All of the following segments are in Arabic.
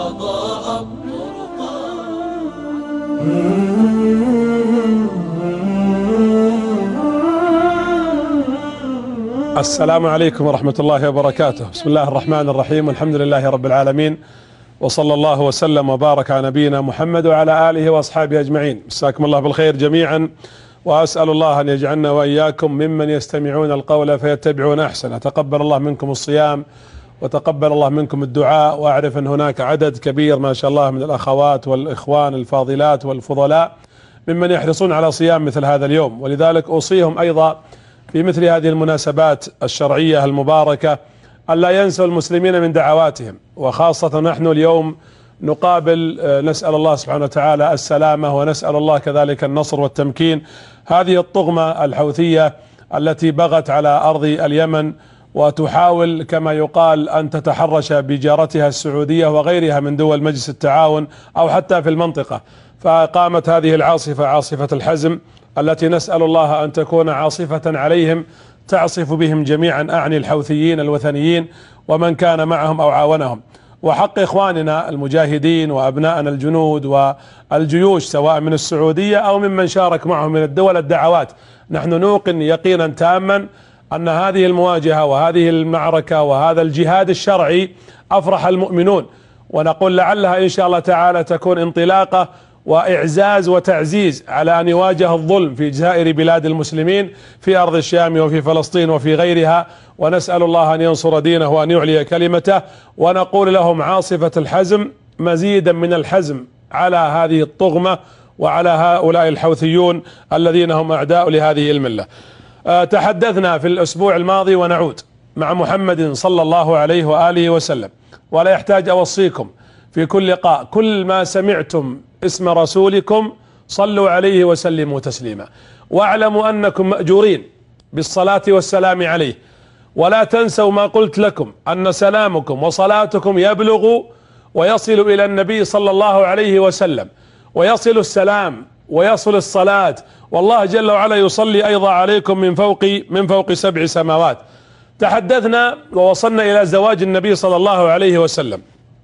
أضاء الطرقات. السلام عليكم ورحمة الله وبركاته. بسم الله الرحمن الرحيم، والحمد لله رب العالمين، وصلى الله وسلم وبارك على نبينا محمد وعلى آله وأصحابه أجمعين. مساكم الله بالخير جميعا، وأسأل الله أن يجعلنا وإياكم ممن يستمعون القول فيتبعون أحسنه. تقبل الله منكم الصيام، وتقبل الله منكم الدعاء. وأعرف أن هناك عدد كبير ما شاء الله من الأخوات والإخوان الفاضلات والفضلاء ممن يحرصون على صيام مثل هذا اليوم، ولذلك أوصيهم أيضا في مثل هذه المناسبات الشرعية المباركة ألا ينسوا المسلمين من دعواتهم، وخاصة نحن اليوم نقابل نسأل الله سبحانه وتعالى السلامة، ونسأل الله كذلك النصر والتمكين. هذه الطغمة الحوثية التي بغت على أرض اليمن وتحاول كما يقال أن تتحرش بجارتها السعودية وغيرها من دول مجلس التعاون أو حتى في المنطقة، فقامت هذه العاصفة، عاصفة الحزم، التي نسأل الله أن تكون عاصفة عليهم تعصف بهم جميعا، أعني الحوثيين الوثنيين ومن كان معهم أو عاونهم. وحق إخواننا المجاهدين وأبناءنا الجنود والجيوش سواء من السعودية أو ممن شارك معهم من الدول الدعوات. نحن نوقن يقينا تاما أن هذه المواجهة وهذه المعركة وهذا الجهاد الشرعي أفرح المؤمنون، ونقول لعلها إن شاء الله تعالى تكون انطلاقة وإعزاز وتعزيز على أن يواجه الظلم في سائر بلاد المسلمين في أرض الشام وفي فلسطين وفي غيرها، ونسأل الله أن ينصر دينه وأن يعلي كلمته. ونقول لهم عاصفة الحزم مزيدا من الحزم على هذه الطغمة وعلى هؤلاء الحوثيون الذين هم أعداء لهذه الملة. تحدثنا في الأسبوع الماضي ونعود مع محمد صلى الله عليه وآله وسلم، ولا يحتاج أوصيكم في كل لقاء كل ما سمعتم اسم رسولكم صلوا عليه وسلموا تسليما، واعلموا أنكم مأجورين بالصلاة والسلام عليه. ولا تنسوا ما قلت لكم أن سلامكم وصلاتكم يبلغ ويصل إلى النبي صلى الله عليه وسلم، ويصل السلام ويصل الصلاة، والله جل وعلا يصلي أيضا عليكم من فوق 7 سماوات. تحدثنا ووصلنا إلى زواج النبي صلى الله عليه وسلم،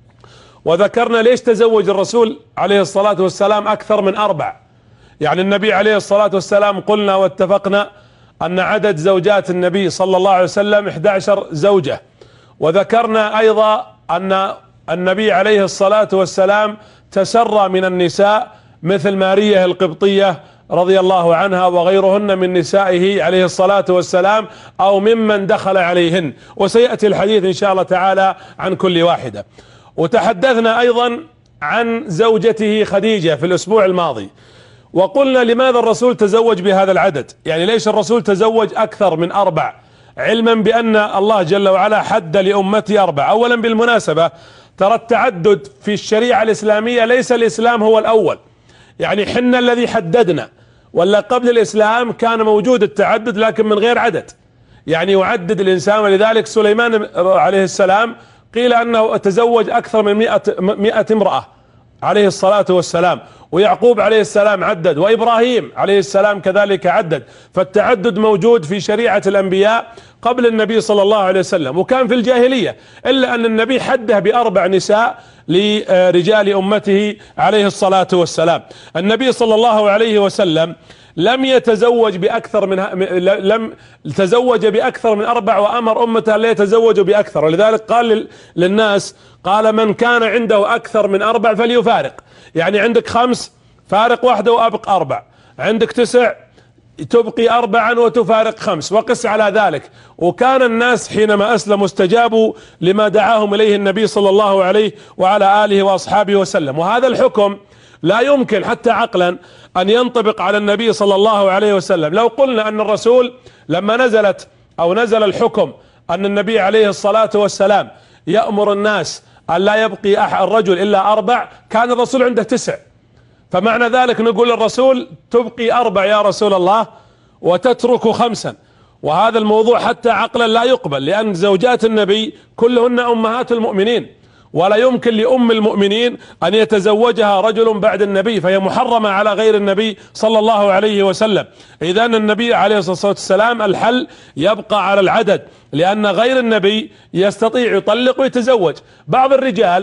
وذكرنا ليش تزوج الرسول عليه الصلاة والسلام أكثر من 4. يعني النبي عليه الصلاة والسلام قلنا واتفقنا أن عدد زوجات النبي صلى الله عليه وسلم 11 زوجة، وذكرنا أيضا أن النبي عليه الصلاة والسلام تسرى من النساء مثل مارية القبطية رضي الله عنها وغيرهن من نسائه عليه الصلاة والسلام أو ممن دخل عليهن، وسيأتي الحديث إن شاء الله تعالى عن كل واحدة. وتحدثنا أيضا عن زوجته خديجة في الأسبوع الماضي، وقلنا لماذا الرسول تزوج بهذا العدد، يعني ليش الرسول تزوج أكثر من 4، علما بأن الله جل وعلا حد لأمتي 4. أولا بالمناسبة ترى التعدد في الشريعة الإسلامية ليس الإسلام هو الأول، يعني حنا الذي حددنا، ولا قبل الإسلام كان موجود التعدد لكن من غير عدد، يعني يعدد الإنسان. ولذلك سليمان عليه السلام قيل أنه تزوج أكثر من 100 امرأة عليه الصلاة والسلام، ويعقوب عليه السلام عدد، وإبراهيم عليه السلام كذلك عدد. فالتعدد موجود في شريعة الأنبياء قبل النبي صلى الله عليه وسلم، وكان في الجاهلية، إلا أن النبي حده ب4 نساء لرجال أمته عليه الصلاة والسلام. النبي صلى الله عليه وسلم لم يتزوج بأكثر من 4، وأمر أمته لا يتزوجوا بأكثر. ولذلك قال للناس، قال من كان عنده أكثر من 4 فليفارق، يعني عندك 5 فارق 1 وأبق 4، عندك 9 تبقي 4 وتفارق 5، وقس على ذلك. وكان الناس حينما أسلموا استجابوا لما دعاهم إليه النبي صلى الله عليه وعلى آله وأصحابه وسلم. وهذا الحكم لا يمكن حتى عقلا أن ينطبق على النبي صلى الله عليه وسلم. لو قلنا أن الرسول لما نزل الحكم أن النبي عليه الصلاة والسلام يأمر الناس أن لا يبقي الرجل إلا 4، كان الرسول عنده 9، فمعنى ذلك نقول للرسول تبقي 4 يا رسول الله وتترك 5. وهذا الموضوع حتى عقلا لا يقبل، لأن زوجات النبي كلهن أمهات المؤمنين، ولا يمكن لأم المؤمنين أن يتزوجها رجل بعد النبي، فهي محرمة على غير النبي صلى الله عليه وسلم. إذن النبي عليه الصلاة والسلام الحل يبقى على العدد، لأن غير النبي يستطيع يطلق ويتزوج. بعض الرجال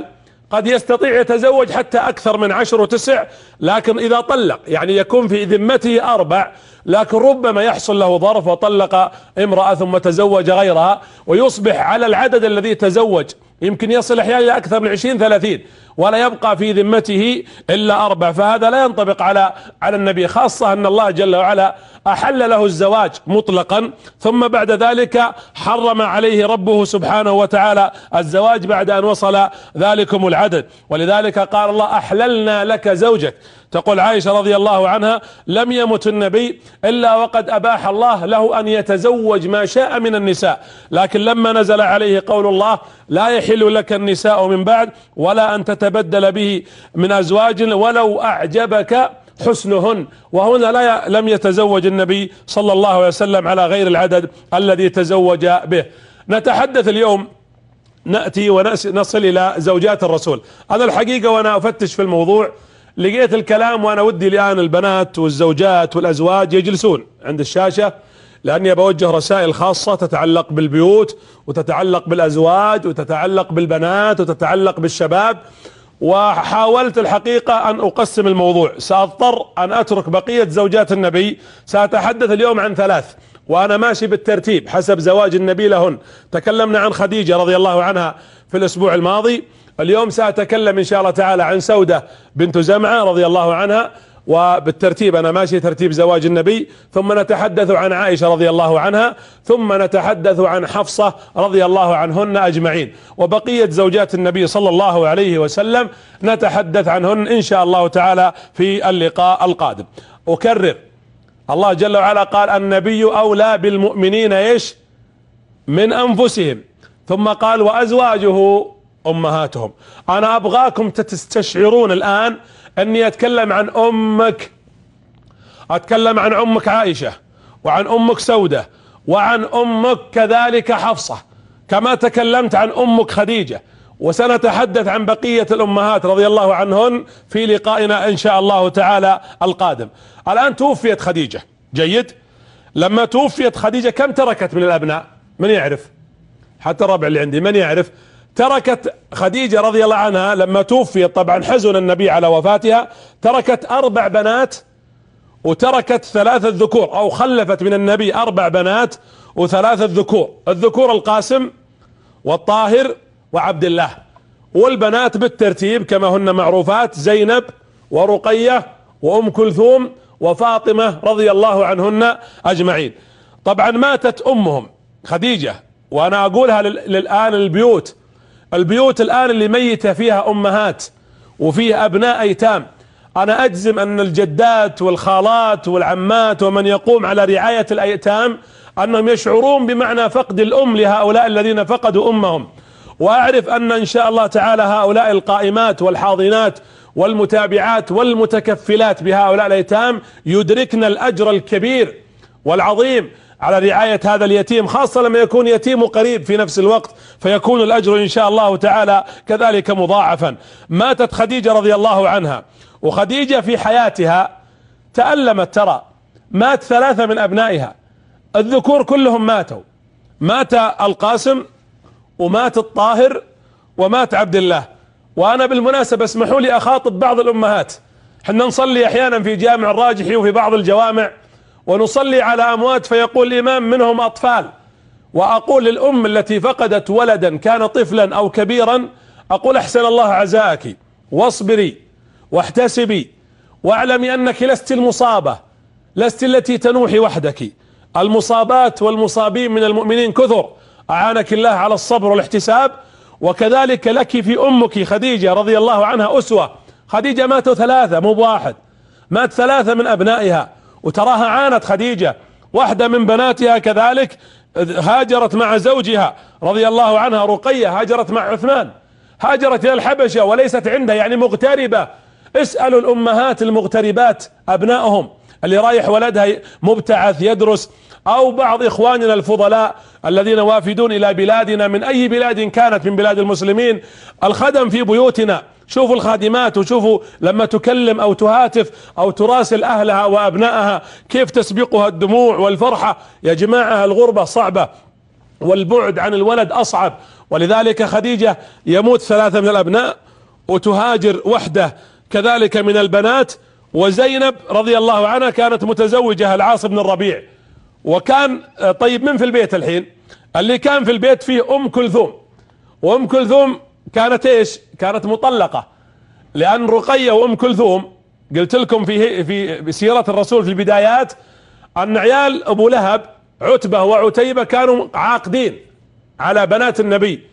قد يستطيع يتزوج حتى أكثر من 10 و9، لكن إذا طلق يعني يكون في ذمته 4، لكن ربما يحصل له ظرف وطلق امرأة ثم تزوج غيرها ويصبح على العدد الذي تزوج، يمكن يصل أحيانا إلى أكثر من 20-30 ولا يبقى في ذمته إلا 4، فهذا لا ينطبق على النبي، خاصة أن الله جل وعلا أحل له الزواج مطلقا، ثم بعد ذلك حرم عليه ربه سبحانه وتعالى الزواج بعد أن وصل ذلكم العدد. ولذلك قال الله أحللنا لك زوجك. تقول عائشة رضي الله عنها لم يمت النبي إلا وقد أباح الله له أن يتزوج ما شاء من النساء، لكن لما نزل عليه قول الله لا يحل لك النساء من بعد ولا أن تتبدل به من أزواج ولو أعجبك حسنهن، وهنا لم يتزوج النبي صلى الله عليه وسلم على غير العدد الذي تزوج به. نتحدث اليوم، نأتي ونصل إلى زوجات الرسول. أنا الحقيقة وأنا أفتش في الموضوع لقيت الكلام وأنا ودي الآن البنات والزوجات والأزواج يجلسون عند الشاشة، لأني بوجه رسائل خاصة تتعلق بالبيوت وتتعلق بالأزواج وتتعلق بالبنات وتتعلق بالشباب، وحاولت الحقيقة أن أقسم الموضوع، سأضطر أن أترك بقية زوجات النبي. سأتحدث اليوم عن 3 وأنا ماشي بالترتيب حسب زواج النبي لهن. تكلمنا عن خديجة رضي الله عنها في الأسبوع الماضي، اليوم سأتكلم إن شاء الله تعالى عن سودة بنت زمعة رضي الله عنها، وبالترتيب أنا ماشي ترتيب زواج النبي، ثم نتحدث عن عائشة رضي الله عنها، ثم نتحدث عن حفصة رضي الله عنهن أجمعين، وبقية زوجات النبي صلى الله عليه وسلم نتحدث عنهن إن شاء الله تعالى في اللقاء القادم. أكرر، الله جل وعلا قال النبي أولى بالمؤمنين إيش؟ من أنفسهم، ثم قال وأزواجه أمهاتهم. أنا أبغاكم تستشعرون الآن أني أتكلم عن أمك، أتكلم عن أمك عائشة وعن أمك سودة وعن أمك كذلك حفصة، كما تكلمت عن أمك خديجة، وسنتحدث عن بقية الأمهات رضي الله عنهن في لقائنا إن شاء الله تعالى القادم. الآن توفيت خديجة، جيد. لما توفيت خديجة كم تركت من الأبناء؟ من يعرف؟ حتى الربع اللي عندي من يعرف؟ تركت خديجة رضي الله عنها لما توفيت، طبعا حزن النبي على وفاتها، تركت 4 بنات وتركت 3 ذكور، أو خلفت من النبي 4 بنات و3 ذكور. الذكور القاسم والطاهر وعبد الله، والبنات بالترتيب كما هن معروفات زينب ورقية وأم كلثوم وفاطمة رضي الله عنهن أجمعين. طبعا ماتت أمهم خديجة، وأنا أقولها للآن البيوت الآن اللي ميتة فيها أمهات وفيها أبناء أيتام، أنا أجزم أن الجدات والخالات والعمات ومن يقوم على رعاية الأيتام أنهم يشعرون بمعنى فقد الأم لهؤلاء الذين فقدوا أمهم. وأعرف أن إن شاء الله تعالى هؤلاء القائمات والحاضنات والمتابعات والمتكفلات بهؤلاء الأيتام يدركن الأجر الكبير والعظيم على رعاية هذا اليتيم، خاصة لما يكون يتيم قريب في نفس الوقت، فيكون الأجر إن شاء الله تعالى كذلك مضاعفا. ماتت خديجة رضي الله عنها، وخديجة في حياتها تألمت، ترى مات 3 من أبنائها، الذكور كلهم ماتوا، مات القاسم ومات الطاهر ومات عبد الله. وأنا بالمناسبة اسمحوا لي أخاطب بعض الأمهات، حنا نصلي أحيانا في جامع الراجحي وفي بعض الجوامع ونصلي على أموات فيقول الإمام منهم أطفال، وأقول للأم التي فقدت ولدا كان طفلا أو كبيرا، أقول أحسن الله عزاءك واصبري واحتسبي واعلمي أنك لست المصابة، لست التي تنوحي وحدك، المصابات والمصابين من المؤمنين كثر، أعانك الله على الصبر والاحتساب. وكذلك لك في أمك خديجة رضي الله عنها أسوة. خديجة ماتوا 3 مو بواحد، مات 3 من أبنائها، وتراها عانت خديجة. واحدة من بناتها كذلك هاجرت مع زوجها رضي الله عنها، رقية هاجرت مع عثمان، هاجرت إلى الحبشة وليست عندها، يعني مغتربة. اسألوا الأمهات المغتربات أبنائهم اللي رايح ولدها مبتعث يدرس، أو بعض إخواننا الفضلاء الذين وافدون إلى بلادنا من أي بلاد كانت من بلاد المسلمين، الخدم في بيوتنا، شوفوا الخادمات وشوفوا لما تكلم أو تهاتف أو تراسل أهلها وأبنائها كيف تسبقها الدموع والفرحة. يا جماعة الغربة صعبة والبعد عن الولد أصعب، ولذلك خديجة يموت 3 من الأبناء وتهاجر وحده كذلك من البنات. وزينب رضي الله عنها كانت متزوجة العاص بن الربيع. وكان طيب من في البيت الحين؟ اللي كان في البيت فيه أم كلثوم. وأم كلثوم كانت ايش؟ كانت مطلقة، لأن رقية وأم كلثوم قلت لكم في سيرة الرسول في البدايات أن عيال أبو لهب عتبة وعتيبة كانوا عاقدين على بنات النبي.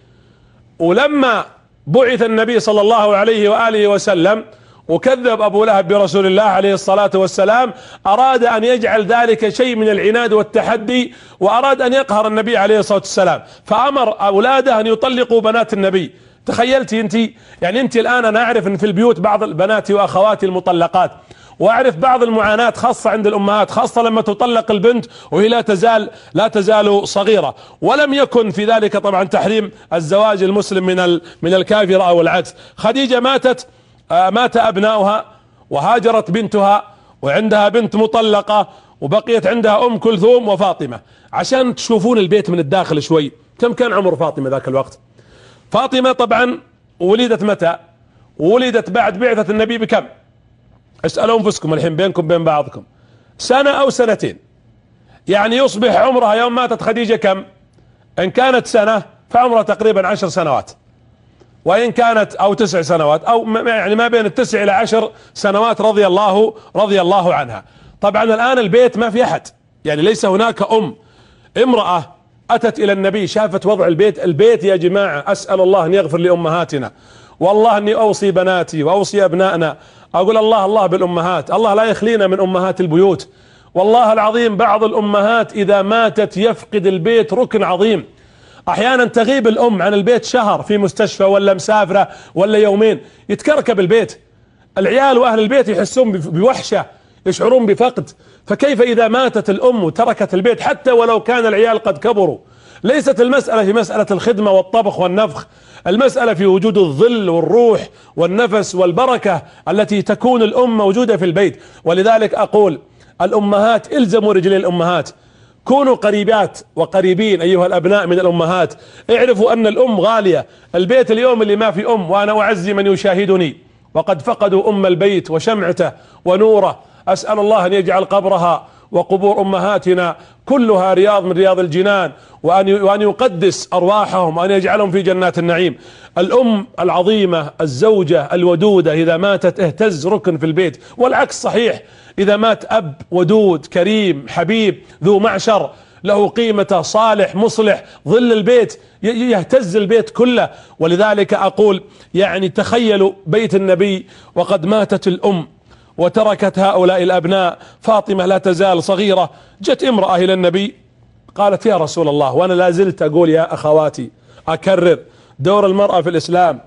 ولما بعث النبي صلى الله عليه وآله وسلم وكذب أبو لهب برسول الله عليه الصلاة والسلام، أراد أن يجعل ذلك شيء من العناد والتحدي، وأراد أن يقهر النبي عليه الصلاة والسلام، فأمر أولاده أن يطلقوا بنات النبي. تخيلتي أنت؟ يعني أنت الآن أنا أعرف أن في البيوت بعض البنات وأخواتي المطلقات، وأعرف بعض المعاناة خاصة عند الأمهات، خاصة لما تطلق البنت وهي لا تزال صغيرة. ولم يكن في ذلك طبعا تحريم الزواج المسلم من الكافرة أو العكس. خديجة مات أبناؤها وهاجرت بنتها، وعندها بنت مطلقة، وبقيت عندها أم كلثوم وفاطمة. عشان تشوفون البيت من الداخل شوي، كم كان عمر فاطمة ذاك الوقت؟ فاطمة طبعا ولدت متى؟ ولدت بعد بعثة النبي بكم؟ اسألوا انفسكم الحين بينكم بين بعضكم، سنة او سنتين. يعني يصبح عمرها يوم ماتت خديجة كم؟ ان كانت سنة فعمرها تقريبا 10 سنوات، وان كانت او 9 سنوات، او يعني ما بين 9 الى 10 سنوات رضي الله عنها. طبعا الان البيت ما في احد، يعني ليس هناك امرأة اتت الى النبي شافت وضع البيت يا جماعة. اسأل الله ان يغفر لامهاتنا، والله اني اوصي بناتي واوصي ابنائنا، اقول الله بالامهات، الله لا يخلينا من امهات البيوت. والله العظيم بعض الامهات اذا ماتت يفقد البيت ركن عظيم. احيانا تغيب الام عن البيت شهر في مستشفى ولا مسافرة ولا يومين، يتكركب البيت. العيال واهل البيت يحسون بوحشة، يشعرون بفقد. فكيف اذا ماتت الام وتركت البيت حتى ولو كان العيال قد كبروا؟ ليست المسألة في مسألة الخدمة والطبخ والنفخ، المسألة في وجود الظل والروح والنفس والبركة التي تكون الأم موجودة في البيت. ولذلك أقول الأمهات الزموا رجلي الأمهات، كونوا قريبات وقريبين أيها الأبناء من الأمهات. اعرفوا أن الأم غالية. البيت اليوم اللي ما في أم، وأنا أعزي من يشاهدني وقد فقدوا أم البيت وشمعته ونوره، أسأل الله أن يجعل قبرها وقبور أمهاتنا كلها رياض من رياض الجنان، وأن يقدس أرواحهم، وأن يجعلهم في جنات النعيم. الأم العظيمة الزوجة الودودة إذا ماتت اهتز ركن في البيت، والعكس صحيح. إذا مات أب ودود كريم حبيب ذو معشر له قيمته صالح مصلح، ظل البيت يهتز البيت كله. ولذلك أقول يعني تخيلوا بيت النبي وقد ماتت الأم وتركت هؤلاء الأبناء. فاطمة لا تزال صغيرة، جت امرأة إلى النبي قالت يا رسول الله، وأنا لا زلت أقول يا أخواتي أكرر دور المرأة في الإسلام،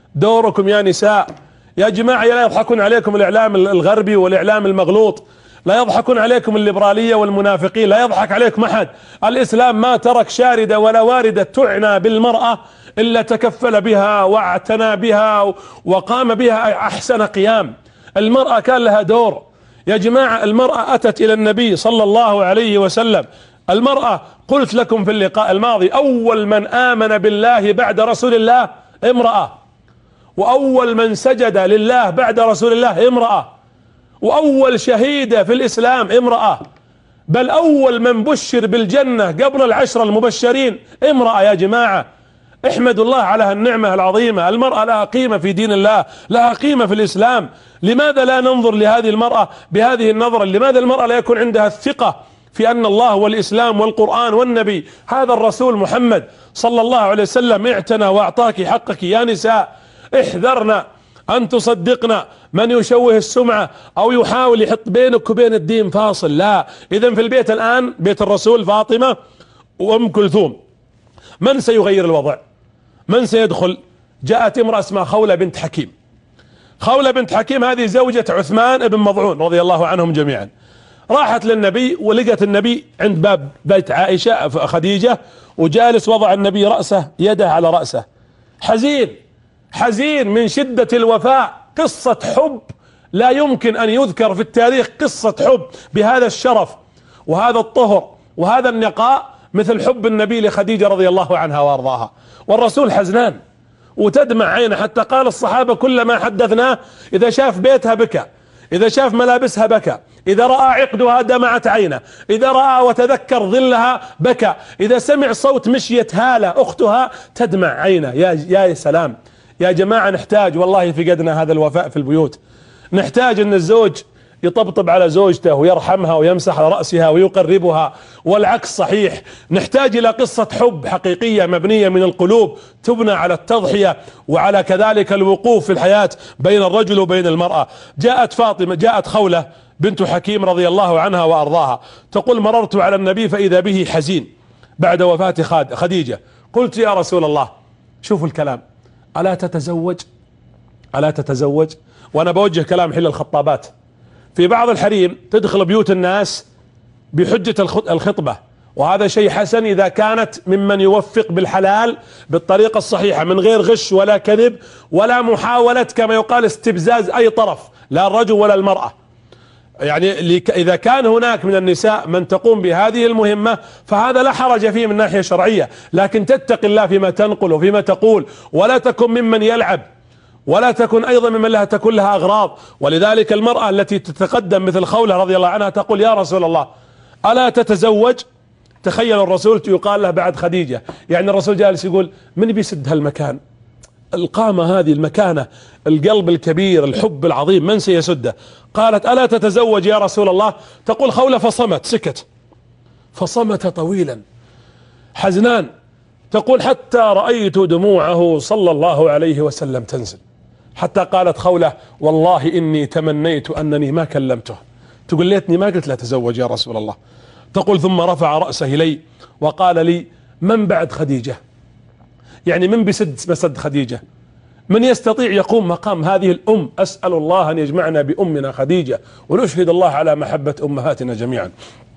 دوركم يا نساء. يا جماعة لا يضحكون عليكم الإعلام الغربي والإعلام المغلوط، لا يضحكون عليكم الليبرالية والمنافقين، لا يضحك عليكم أحد. الإسلام ما ترك شاردة ولا واردة تعنى بالمرأة إلا تكفل بها واعتنى بها وقام بها أحسن قيام. المرأة كان لها دور يا جماعة. المرأة أتت إلى النبي صلى الله عليه وسلم. المرأة قلت لكم في اللقاء الماضي أول من آمن بالله بعد رسول الله امرأة، وأول من سجد لله بعد رسول الله امرأة، وأول شهيدة في الإسلام امرأة، بل أول من بشر بالجنة قبل ال10 المبشرين امرأة. يا جماعة احمدوا الله على النعمة العظيمة. المرأة لها قيمة في دين الله، لها قيمة في الإسلام. لماذا لا ننظر لهذه المرأة بهذه النظرة؟ لماذا المرأة لا يكون عندها الثقة في أن الله والإسلام والقرآن والنبي هذا الرسول محمد صلى الله عليه وسلم اعتنى وأعطاك حقك؟ يا نساء احذرنا أن تصدقنا من يشوه السمعة أو يحاول يحط بينك وبين الدين فاصل. لا. إذن في البيت الآن بيت الرسول فاطمة وأم كلثوم، من سيغير الوضع؟ من سيدخل؟ جاءت امرأة اسمها خولة بنت حكيم. خولة بنت حكيم هذه زوجة عثمان بن مظعون رضي الله عنهم جميعا. راحت للنبي ولقت النبي عند باب بيت عائشة خديجة، وجالس وضع النبي يده على رأسه حزين من شدة الوفاء. قصة حب لا يمكن أن يذكر في التاريخ، قصة حب بهذا الشرف وهذا الطهر وهذا النقاء مثل حب النبي لخديجة رضي الله عنها وارضاها. والرسول حزنان وتدمع عينه، حتى قال الصحابة كلما حدثناه إذا شاف بيتها بكى، إذا شاف ملابسها بكى، إذا رأى عقدها دمعت عينه، إذا رأى وتذكر ظلها بكى، إذا سمع صوت مشية هالة أختها تدمع عينه. يا سلام يا جماعة، نحتاج والله في قدنا هذا الوفاء في البيوت. نحتاج أن الزوج يطبطب على زوجته ويرحمها ويمسح على رأسها ويقربها، والعكس صحيح. نحتاج إلى قصة حب حقيقية مبنية من القلوب، تبنى على التضحية وعلى كذلك الوقوف في الحياة بين الرجل وبين المرأة. جاءت خولة بنت حكيم رضي الله عنها وأرضاها تقول: مررت على النبي فإذا به حزين بعد وفاة خديجة. قلت: يا رسول الله، شوفوا الكلام، ألا تتزوج؟ وأنا بوجه كلام حل الخطابات. في بعض الحريم تدخل بيوت الناس بحجة الخطبة، وهذا شيء حسن إذا كانت ممن يوفق بالحلال بالطريقة الصحيحة من غير غش ولا كذب ولا محاولة كما يقال استبزاز أي طرف، لا الرجل ولا المرأة. يعني إذا كان هناك من النساء من تقوم بهذه المهمة فهذا لا حرج فيه من ناحية شرعية، لكن تتقي الله فيما تنقل وفيما تقول، ولا تكن ممن يلعب، ولا تكن أيضا ممن تكون لها أغراض. ولذلك المرأة التي تتقدم مثل خولة رضي الله عنها تقول: يا رسول الله، ألا تتزوج؟ تخيل الرسول يقال له بعد خديجة، يعني الرسول جالس يقول: من بيسد هالمكان؟ القامة هذه، المكانة، القلب الكبير، الحب العظيم، من سيسده؟ قالت: ألا تتزوج يا رسول الله؟ تقول خولة سكت طويلا حزنان. تقول: حتى رأيت دموعه صلى الله عليه وسلم تنزل، حتى قالت خولة: والله إني تمنيت أنني ما كلمته. تقول: ليتني ما قلت لا تزوج يا رسول الله. تقول: ثم رفع رأسه إلي وقال لي: من بعد خديجة؟ يعني من بسد مسد خديجة؟ من يستطيع يقوم مقام هذه الأم؟ أسأل الله أن يجمعنا بأمنا خديجة، ونشهد الله على محبة أمهاتنا جميعا.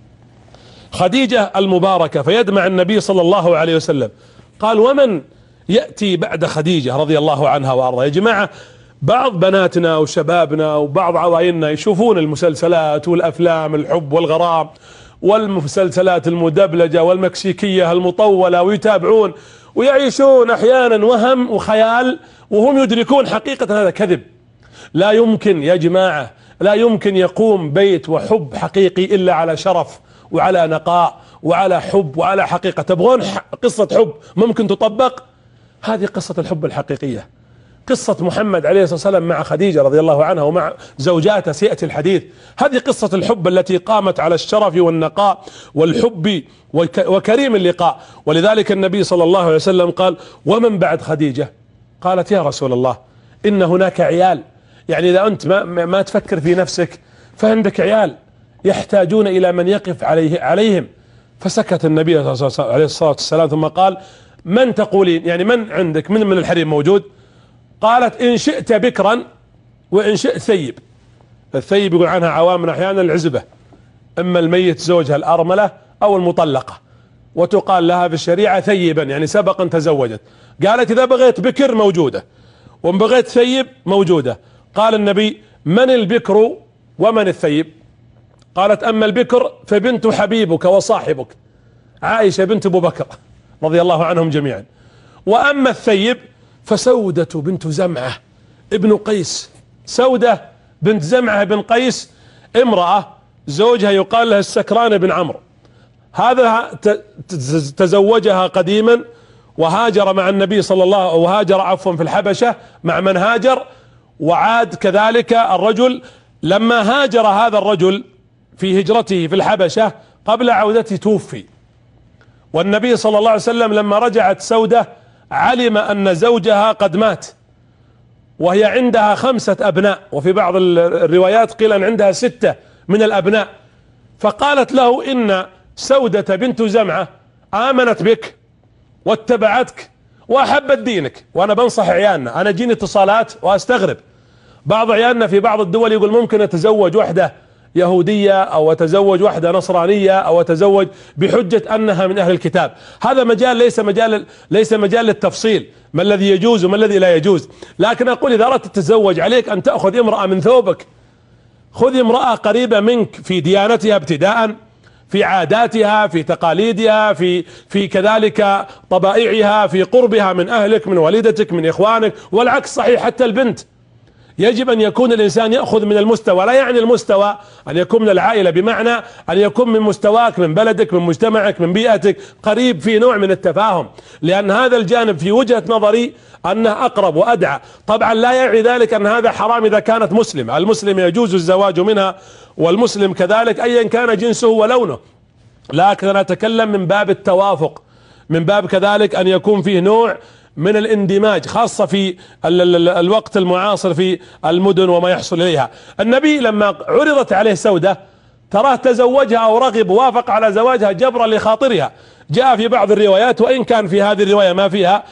خديجة المباركة. فيدمع النبي صلى الله عليه وسلم. قال: ومن يأتي بعد خديجة رضي الله عنها وأرضاها؟ يا جماعة، بعض بناتنا وشبابنا وبعض عوائلنا يشوفون المسلسلات والأفلام الحب والغرام والمسلسلات المدبلجة والمكسيكية المطولة، ويتابعون ويعيشون أحيانا وهم وخيال، وهم يدركون حقيقة هذا كذب. لا يمكن يا جماعة، لا يمكن يقوم بيت وحب حقيقي إلا على شرف وعلى نقاء وعلى حب وعلى حقيقة. تبغون قصة حب ممكن تطبق؟ هذه قصة الحب الحقيقية، قصة محمد عليه الصلاة والسلام مع خديجة رضي الله عنها ومع زوجاته سيأتي الحديث. هذه قصة الحب التي قامت على الشرف والنقاء والحب وكريم اللقاء. ولذلك النبي صلى الله عليه وسلم قال: ومن بعد خديجة؟ قالت: يا رسول الله، إن هناك عيال، يعني إذا أنت ما تفكر في نفسك فعندك عيال يحتاجون إلى من يقف عليهم. فسكت النبي عليه الصلاة والسلام ثم قال: من تقولين؟ يعني من عندك من الحريم موجود؟ قالت: إن شئت بكرا وإن شئت ثيب. الثيب يقول عنها عوامنا أحيانا العزبة، إما الميت زوجها الأرملة أو المطلقة، وتقال لها في الشريعة ثيبا، يعني سبقا تزوجت. قالت: إذا بغيت بكر موجودة، وإن بغيت ثيب موجودة. قال النبي: من البكر ومن الثيب؟ قالت: أما البكر فبنت حبيبك وصاحبك عائشة بنت أبو بكر رضي الله عنهم جميعا، وأما الثيب فسودة بنت زمعة ابن قيس. سودة بنت زمعة بن قيس امرأة زوجها يقال لها السكران بن عمرو، هذا تزوجها قديما وهاجر مع النبي صلى الله، وهاجر عفوا في الحبشة مع من هاجر، وعاد كذلك الرجل. لما هاجر هذا الرجل في هجرته في الحبشة قبل عودته توفي، والنبي صلى الله عليه وسلم لما رجعت سودة علم أن زوجها قد مات، وهي عندها 5 أبناء، وفي بعض الروايات قيل أن عندها 6 من الأبناء. فقالت له: إن سودة بنت زمعة آمنت بك واتبعتك وأحبت دينك. وأنا بنصح عيالنا، أنا جيني اتصالات وأستغرب، بعض عيالنا في بعض الدول يقول ممكن أتزوج وحدة يهودية أو أتزوج وحدة نصرانية أو أتزوج بحجة أنها من أهل الكتاب. هذا مجال ليس مجال للتفصيل ما الذي يجوز وما الذي لا يجوز، لكن أقول إذا أردت تتزوج عليك أن تأخذ امرأة من ثوبك. خذ امرأة قريبة منك في ديانتها ابتداء، في عاداتها، في تقاليدها، في كذلك طبائعها، في قربها من اهلك، من والدتك، من اخوانك، والعكس صحيح. حتى البنت يجب ان يكون الانسان ياخذ من المستوى، لا يعني المستوى ان يكون من العائله، بمعنى ان يكون من مستواك، من بلدك، من مجتمعك، من بيئتك، قريب، في نوع من التفاهم، لان هذا الجانب في وجهة نظري انه اقرب وادعى. طبعا لا يعني ذلك ان هذا حرام اذا كانت مسلمة، المسلم يجوز الزواج منها، والمسلم كذلك ايا كان جنسه ولونه، لكن انا اتكلم من باب التوافق، من باب كذلك ان يكون فيه نوع من الاندماج، خاصة في الوقت المعاصر في المدن وما يحصل اليها. النبي لما عرضت عليه سودة تراه تزوجها او رغب وافق على زواجها جبرا لخاطرها. جاء في بعض الروايات، وان كان في هذه الرواية ما فيها،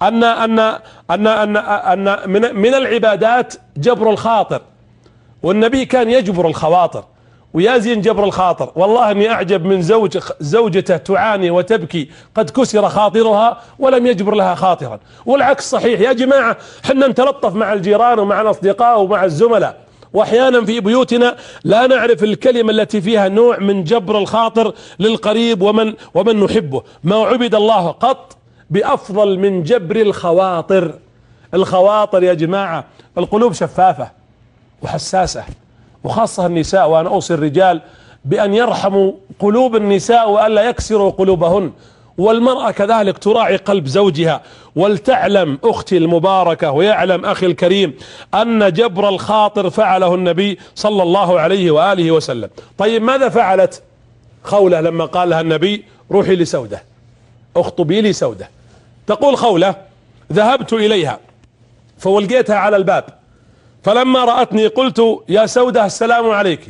ان من العبادات جبر الخاطر، والنبي كان يجبر الخواطر ويزين جبر الخاطر. والله اني اعجب من زوجته تعاني وتبكي قد كسر خاطرها ولم يجبر لها خاطرا، والعكس صحيح. يا جماعة حنا نتلطف مع الجيران ومع الاصدقاء ومع الزملاء، واحيانا في بيوتنا لا نعرف الكلمة التي فيها نوع من جبر الخاطر للقريب ومن نحبه. ما عبد الله قط بافضل من جبر الخواطر. الخواطر يا جماعة، القلوب شفافة وحساسة، وخاصة النساء، وانا اوصي الرجال بان يرحموا قلوب النساء والا يكسروا قلوبهن، والمرأة كذلك تراعي قلب زوجها. ولتعلم اختي المباركة ويعلم اخي الكريم ان جبر الخاطر فعله النبي صلى الله عليه وآله وسلم. طيب ماذا فعلت خولة لما قال لها النبي روحي لسودة اخطبي لي سودة؟ تقول خولة ذهبت اليها فولقيتها على الباب، فلما رأتني قلت يا سودة السلام عليك.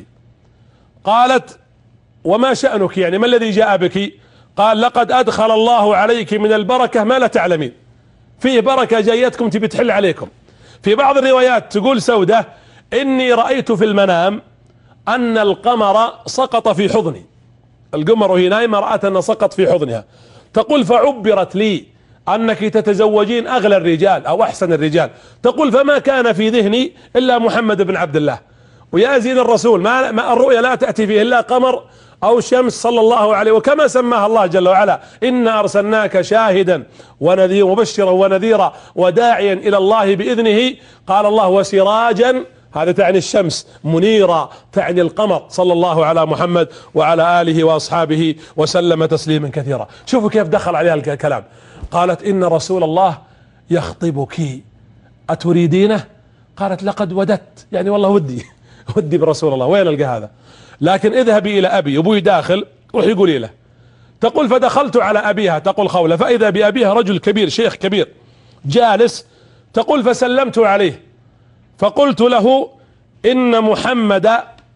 قالت وما شأنك، يعني ما الذي جاء بك؟ قال لقد أدخل الله عليك من البركة ما لا تعلمين، فيه بركة جايتكم تبي تحل عليكم. في بعض الروايات تقول سودة إني رأيت في المنام أن القمر سقط في حضني، القمر وهي نايمة رأت أنه سقط في حضنها. تقول فعبرت لي أنك تتزوجين أغلى الرجال أو أحسن الرجال. تقول فما كان في ذهني إلا محمد بن عبد الله، ويا زين الرسول ما الرؤيا لا تأتي فيه إلا قمر أو شمس صلى الله عليه، وكما سماها الله جل وعلا إنا أرسلناك شاهدا ونذيرا مبشرا ونذيرا وداعيا إلى الله بإذنه. قال الله وسراجا، هذا تعني الشمس، منيرا تعني القمر، صلى الله على محمد وعلى آله وأصحابه وسلم تسليما كثيرا. شوفوا كيف دخل عليها الكلام. قالت إن رسول الله يخطبك أتريدينه؟ قالت لقد وددت، يعني والله ودي برسول الله، وين ألقى هذا؟ لكن اذهبي إلى أبي، أبوي داخل، روحي قولي له. تقول فدخلت على أبيها، تقول خولة، فإذا بأبيها رجل كبير، شيخ كبير جالس. تقول فسلمت عليه فقلت له إن محمد،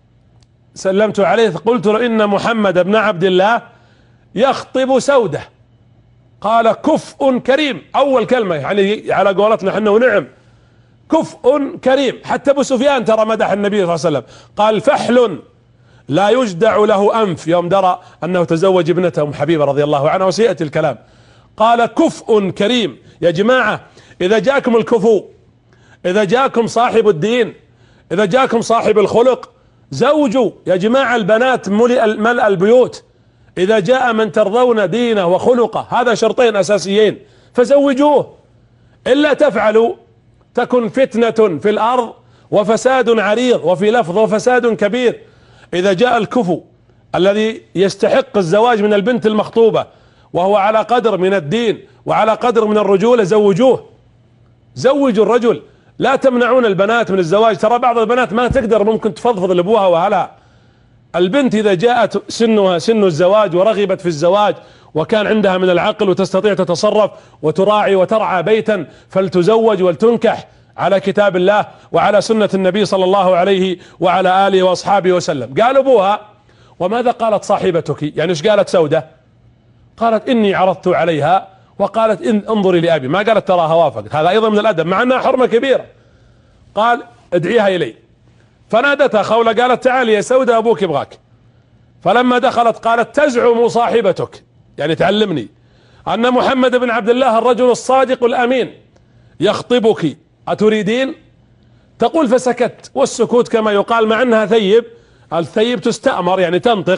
سلمت عليه قلت له إن محمد بن عبد الله يخطب سودة. قال كفء كريم، أول كلمة يعني على قولتنا احنا ونعم، كفء كريم. حتى أبو سفيان ترى مدح النبي صلى الله عليه وسلم، قال فحل لا يجدع له أنف، يوم درى أنه تزوج ابنته أم حبيبة رضي الله عنها، وسيأتي الكلام. قال كفء كريم. يا جماعة إذا جاكم الكفو، إذا جاكم صاحب الدين، إذا جاكم صاحب الخلق، زوجوا. يا جماعة البنات ملء البيوت، إذا جاء من ترضون دينه وخلقه، هذا شرطين أساسيين فزوجوه، إلا تفعلوا تكن فتنة في الأرض وفساد عريض، وفي لفظ وفساد كبير. إذا جاء الكفو الذي يستحق الزواج من البنت المخطوبة وهو على قدر من الدين وعلى قدر من الرجولة، زوجوه. زوجوا الرجل، لا تمنعون البنات من الزواج. ترى بعض البنات ما تقدر، ممكن تفضفض لابوها واهلها. البنت اذا جاءت سنها سن الزواج ورغبت في الزواج وكان عندها من العقل وتستطيع تتصرف وتراعي وترعى بيتا، فلتزوج ولتنكح على كتاب الله وعلى سنة النبي صلى الله عليه وعلى آله وأصحابه وسلم. قال أبوها وماذا قالت صاحبتك؟ يعني ايش قالت سودة؟ قالت إني عرضت عليها وقالت انظري لأبي، ما قالت تراها وافقت. هذا أيضا من الأدب مع أنها حرمة كبيرة. قال ادعيها إلي، فنادتها خولة قالت تعالي يا سودة أبوك يبغاك. فلما دخلت قالت تزعم صاحبتك، يعني تعلمني، أن محمد بن عبد الله الرجل الصادق الأمين يخطبك أتريدين؟ تقول فسكت، والسكوت كما يقال مع أنها ثيب، الثيب تستأمر يعني تنطق،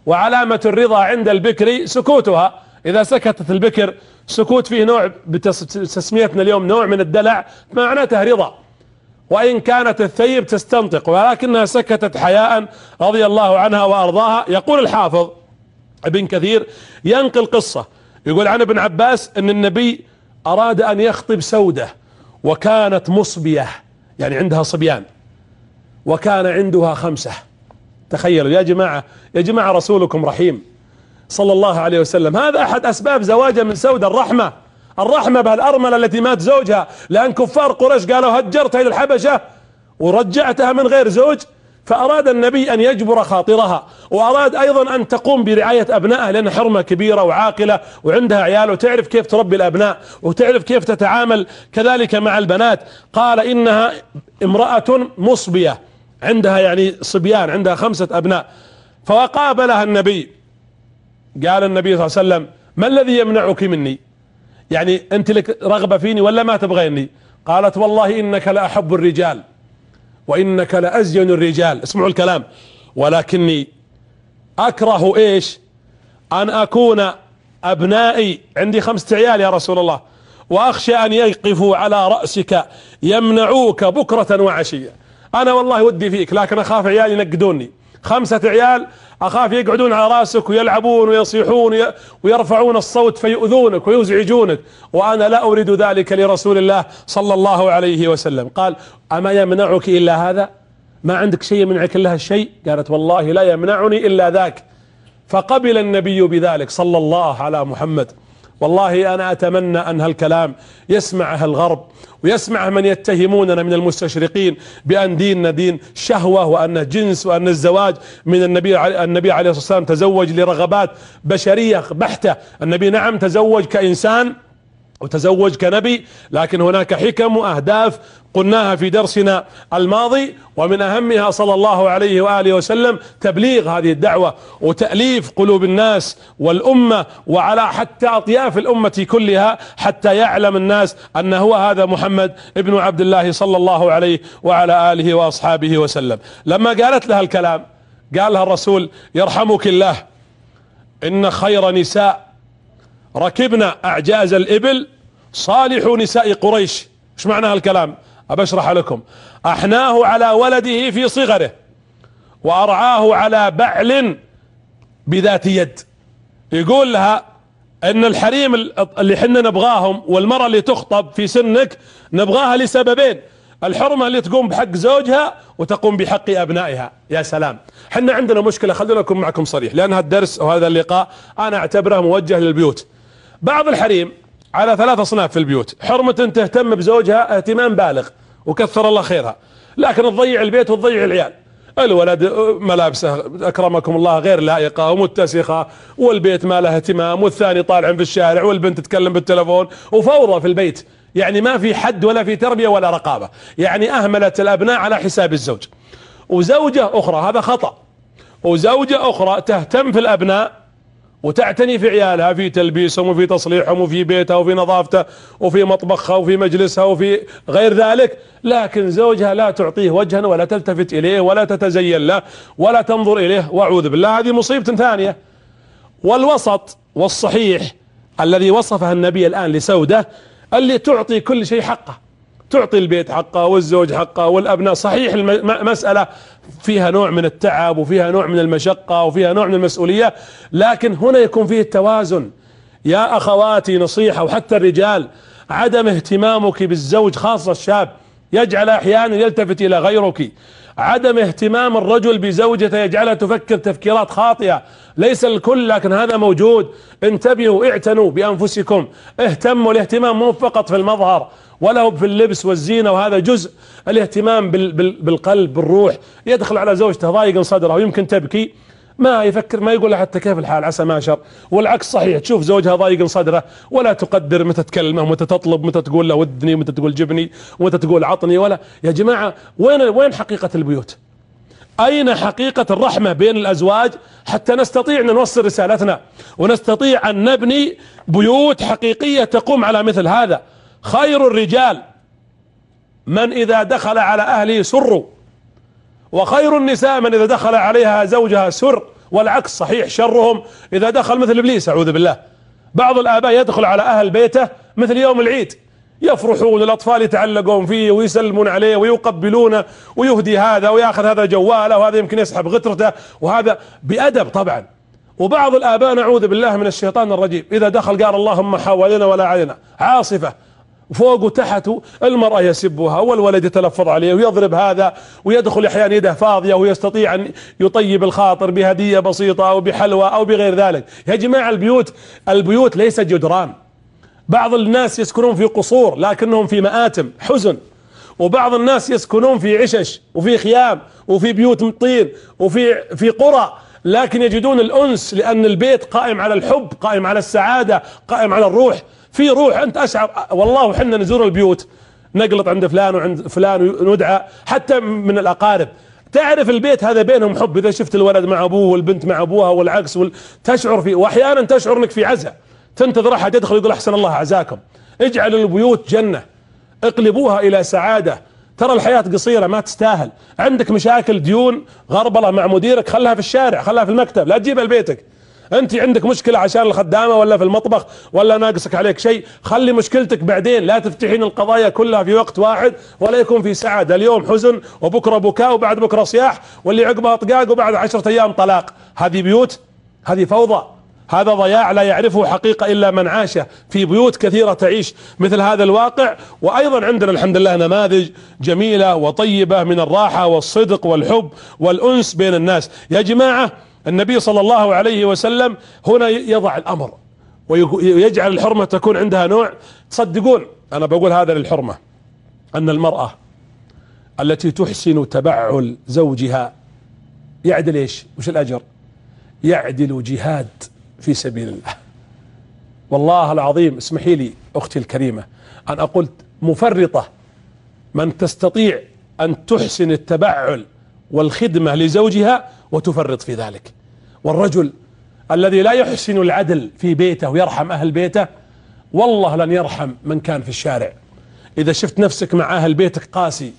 وعلامة الرضا عند البكر سكوتها. إذا سكتت البكر سكوت فيه نوع بتسميتنا اليوم نوع من الدلع، معناته رضا، وإن كانت الثيب تستنطق، ولكنها سكتت حياء رضي الله عنها وأرضاها. يقول الحافظ ابن كثير ينقل قصة، يقول عن ابن عباس أن النبي أراد أن يخطب سودة وكانت مصبية، يعني عندها صبيان، وكان عندها 5. تخيلوا يا جماعة رسولكم رحيم صلى الله عليه وسلم. هذا أحد أسباب زواجه من سودة، الرحمة بهالأرملة التي مات زوجها، لأن كفار قريش قالوا هجرتها إلى الحبشة ورجعتها من غير زوج، فأراد النبي أن يجبر خاطرها، وأراد أيضا أن تقوم برعاية أبنائها، لأن حرمة كبيرة وعاقلة وعندها عيال وتعرف كيف تربي الأبناء وتعرف كيف تتعامل كذلك مع البنات. قال إنها امرأة مصبية، عندها يعني صبيان، عندها 5 أبناء. فقابلها النبي، قال النبي صلى الله عليه وسلم ما الذي يمنعك مني؟ يعني أنت لك رغبة فيني ولا ما تبغيني؟ قالت والله إنك لأحب الرجال وإنك لأزين الرجال، اسمعوا الكلام، ولكني أكره إيش؟ أن أكون أبنائي، عندي 5 عيال يا رسول الله، وأخشى أن يقفوا على رأسك يمنعوك بكرة وعشية. أنا والله ودي فيك، لكن أخاف عيالي ينقدوني، 5 عيال أخاف يقعدون على راسك ويلعبون ويصيحون ويرفعون الصوت فيؤذونك ويزعجونك، وأنا لا أريد ذلك لرسول الله صلى الله عليه وسلم. قال أما يمنعك إلا هذا؟ ما عندك شيء يمنعك إلا هالشيء؟ قالت والله لا يمنعني إلا ذاك. فقبل النبي بذلك صلى الله على محمد. والله أنا أتمنى أن هالكلام يسمعه الغرب ويسمعه من يتهموننا من المستشرقين بأن ديننا دين شهوة وأنه جنس وأن الزواج من النبي عليه الصلاة والسلام تزوج لرغبات بشرية بحتة. النبي نعم تزوج كإنسان وتزوج كنبي، لكن هناك حكم وأهداف قلناها في درسنا الماضي، ومن أهمها صلى الله عليه وآله وسلم تبليغ هذه الدعوة وتأليف قلوب الناس والأمة وعلى حتى أطياف الأمة كلها، حتى يعلم الناس أن هو هذا محمد ابن عبد الله صلى الله عليه وعلى آله وأصحابه وسلم. لما قالت لها الكلام قال لها الرسول يرحمك الله إن خير نساء ركبنا أعجاز الإبل صالح نساء قريش. ايش معنى هالكلام؟ أبشرح لكم. أحناه على ولده في صغره وأرعاه على بعل بذات يد. يقول لها ان الحريم اللي حنا نبغاهم والمرأة اللي تخطب في سنك نبغاها لسببين: الحرمة اللي تقوم بحق زوجها وتقوم بحق أبنائها. يا سلام. حنا عندنا مشكلة، خلونا أكون معكم صريح، لأن هالدرس وهذا اللقاء أنا أعتبره موجه للبيوت. بعض الحريم على 3 أصناف في البيوت: حرمة تهتم بزوجها اهتمام بالغ وكثر الله خيرها، لكن تضيع البيت وتضيع العيال. الولد ملابسه أكرمكم الله غير لائقة ومتسخة، والبيت ما له اهتمام، والثاني طالع في الشارع، والبنت تتكلم بالتلفون، وفوضى في البيت، يعني ما في حد ولا في تربية ولا رقابة، يعني أهملت الأبناء على حساب الزوج. وزوجة أخرى، هذا خطأ، وزوجة أخرى تهتم في الأبناء وتعتني في عيالها، في تلبيسهم وفي تصليحهم وفي بيتها وفي نظافته وفي مطبخها وفي مجلسها وفي غير ذلك، لكن زوجها لا تعطيه وجها ولا تلتفت إليه ولا تتزين له ولا تنظر إليه، وأعوذ بالله، هذه مصيبة ثانية. والوسط والصحيح الذي وصفها النبي الآن لسودة، اللي تعطي كل شيء حقه، تعطي البيت حقه والزوج حقه والأبناء. صحيح المسألة فيها نوع من التعب وفيها نوع من المشقة وفيها نوع من المسؤولية، لكن هنا يكون فيه التوازن. يا أخواتي نصيحة، وحتى الرجال، عدم اهتمامك بالزوج خاصة الشاب يجعل أحيانا يلتفت إلى غيرك. عدم اهتمام الرجل بزوجته يجعلها تفكر تفكيرات خاطئة. ليس الكل لكن هذا موجود. انتبهوا، اعتنوا بأنفسكم، اهتموا. الاهتمام مو فقط في المظهر ولا في اللبس والزينة، وهذا جزء. الاهتمام بالقلب بالروح. يدخل على زوجته ضايق صدره ويمكن تبكي، ما يفكر، ما يقول حتى كيف الحال عسى ما شر. والعكس صحيح، تشوف زوجها ضايق صدره ولا تقدر متى تكلمه، متى تطلب، متى تقول له ودني، متى تقول جبني، متى تقول عطني. ولا يا جماعة، وين حقيقة البيوت؟ أين حقيقة الرحمة بين الأزواج حتى نستطيع أن نوصل رسالتنا ونستطيع أن نبني بيوت حقيقية تقوم على مثل هذا؟ خير الرجال من إذا دخل على أهله سر، وخير النساء من إذا دخل عليها زوجها سر. والعكس صحيح، شرهم إذا دخل مثل إبليس أعوذ بالله. بعض الآباء يدخل على أهل بيته مثل يوم العيد، يفرحون، الأطفال يتعلقون فيه ويسلمون عليه ويقبلونه ويهدي هذا ويأخذ هذا جواله وهذا يمكن يسحب غترته وهذا بأدب طبعا. وبعض الآباء نعوذ بالله من الشيطان الرجيم إذا دخل قال اللهم حوالينا ولا علينا، عاصفة فوق وتحت، المرأة يسبها والولد يتلفظ عليه ويضرب هذا، ويدخل احيانا يده فاضية ويستطيع ان يطيب الخاطر بهدية بسيطة او بحلوى او بغير ذلك. يا جماعة البيوت ليست جدران. بعض الناس يسكنون في قصور لكنهم في مآتم حزن، وبعض الناس يسكنون في عشش وفي خيام وفي بيوت من طين وفي قرى، لكن يجدون الأنس لأن البيت قائم على الحب، قائم على السعادة، قائم على الروح. في روح أنت أشعر والله. وحنا نزور البيوت نقلط عند فلان وعند فلان وندعى حتى من الأقارب، تعرف البيت هذا بينهم حب. إذا شفت الولد مع أبوه والبنت مع أبوها والعكس تشعر فيه، وأحيانا تشعر أنك في عزاء، تنتظر أحد يدخل يقول أحسن الله عزاكم. اجعل البيوت جنة، اقلبوها إلى سعادة. ترى الحياة قصيرة ما تستاهل. عندك مشاكل ديون غربلة مع مديرك، خلها في الشارع، خلها في المكتب، لا تجيبها لبيتك. انت عندك مشكلة عشان الخدامة ولا في المطبخ ولا ناقصك عليك شيء، خلي مشكلتك بعدين، لا تفتحين القضايا كلها في وقت واحد ولا يكون في سعادة. اليوم حزن وبكرة بكاء وبعد بكرة صياح واللي عقبها طقاق وبعد 10 ايام طلاق. هذه بيوت؟ هذه فوضى، هذا ضياع لا يعرفه حقيقة إلا من عاشه. في بيوت كثيرة تعيش مثل هذا الواقع. وأيضا عندنا الحمد لله نماذج جميلة وطيبة من الراحة والصدق والحب والأنس بين الناس. يا جماعة النبي صلى الله عليه وسلم هنا يضع الأمر ويجعل الحرمة تكون عندها نوع. تصدقون أنا بقول هذا للحرمة، أن المرأة التي تحسن تبعل زوجها يعدل إيش؟ وش الأجر؟ يعدل جهاد في سبيل الله. والله العظيم اسمحي لي أختي الكريمة أن أقول مفرطة من تستطيع أن تحسن التبعل والخدمة لزوجها وتفرط في ذلك. والرجل الذي لا يحسن العدل في بيته ويرحم أهل بيته والله لن يرحم من كان في الشارع. إذا شفت نفسك مع أهل بيتك قاسي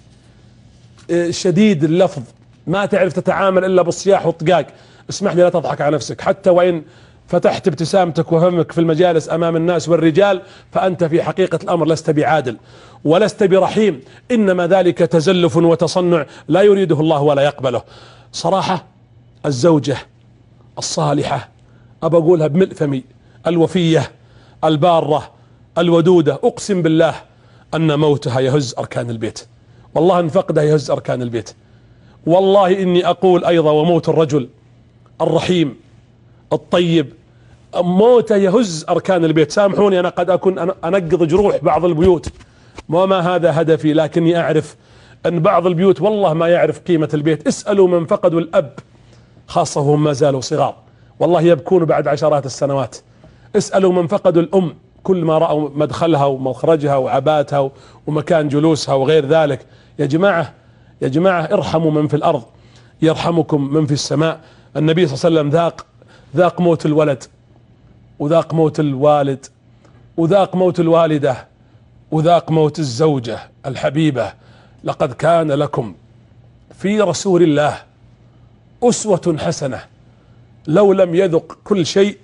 شديد اللفظ، ما تعرف تتعامل إلا بالصياح والطقاق، اسمح لي لا تضحك على نفسك. حتى وإن فتحت ابتسامتك وفمك في المجالس أمام الناس والرجال، فأنت في حقيقة الأمر لست بعادل ولست برحيم، إنما ذلك تزلف وتصنع لا يريده الله ولا يقبله. صراحة الزوجة الصالحة أبى أقولها بملء فمي، الوفية البارة الودودة، أقسم بالله أن موتها يهز أركان البيت، والله أن فقدها يهز أركان البيت. والله إني أقول أيضا وموت الرجل الرحيم الطيب موته يهز أركان البيت. سامحوني أنا قد أكون أنقض جروح بعض البيوت وما هذا هدفي، لكني أعرف أن بعض البيوت والله ما يعرف قيمة البيت. اسألوا من فقدوا الأب خاصة وهم ما زالوا صغار، والله يبكون بعد عشرات السنوات. اسألوا من فقدوا الأم كل ما رأوا مدخلها ومخرجها وعباتها ومكان جلوسها وغير ذلك. يا جماعة ارحموا من في الأرض يرحمكم من في السماء. النبي صلى الله عليه وسلم ذاق موت الولد، وذاق موت الوالد، وذاق موت الوالدة، وذاق موت الزوجة الحبيبة. لقد كان لكم في رسول الله أسوة حسنة. لو لم يذق كل شيء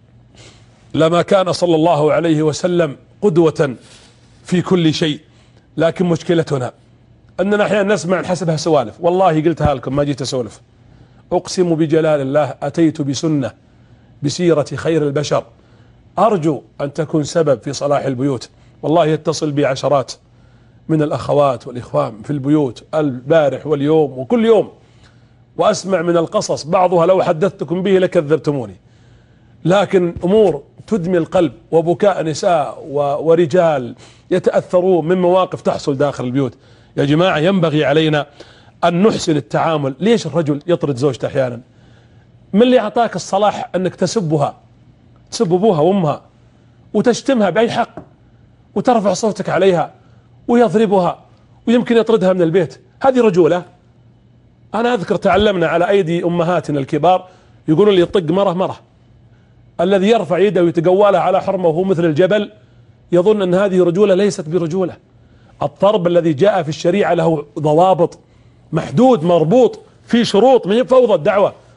لما كان صلى الله عليه وسلم قدوة في كل شيء. لكن مشكلتنا أننا أحيانا نسمع نحسبها سوالف. والله قلتها لكم ما جيت أسولف، أقسم بجلال الله أتيت بسنة بسيرة خير البشر أرجو أن تكون سبب في صلاح البيوت. والله يتصل بي عشرات من الأخوات والإخوان في البيوت البارح واليوم وكل يوم، وأسمع من القصص بعضها لو حدثتكم به لكذبتموني، لكن أمور تدمي القلب وبكاء نساء ورجال يتأثرون من مواقف تحصل داخل البيوت. يا جماعة ينبغي علينا أن نحسن التعامل. ليش الرجل يطرد زوجته أحيانا؟ من اللي أعطاك الصلاح أنك تسب أبوها وأمها وتشتمها بأي حق وترفع صوتك عليها ويضربها ويمكن يطردها من البيت؟ هذه رجولة؟ أنا أذكر تعلمنا على أيدي أمهاتنا الكبار يقولون لي طق مرة الذي يرفع يده ويتقوالها على حرمه وهو مثل الجبل يظن أن هذه رجولة. ليست برجولة. الضرب الذي جاء في الشريعة له ضوابط، محدود مربوط في شروط، من فوضى الدعوة.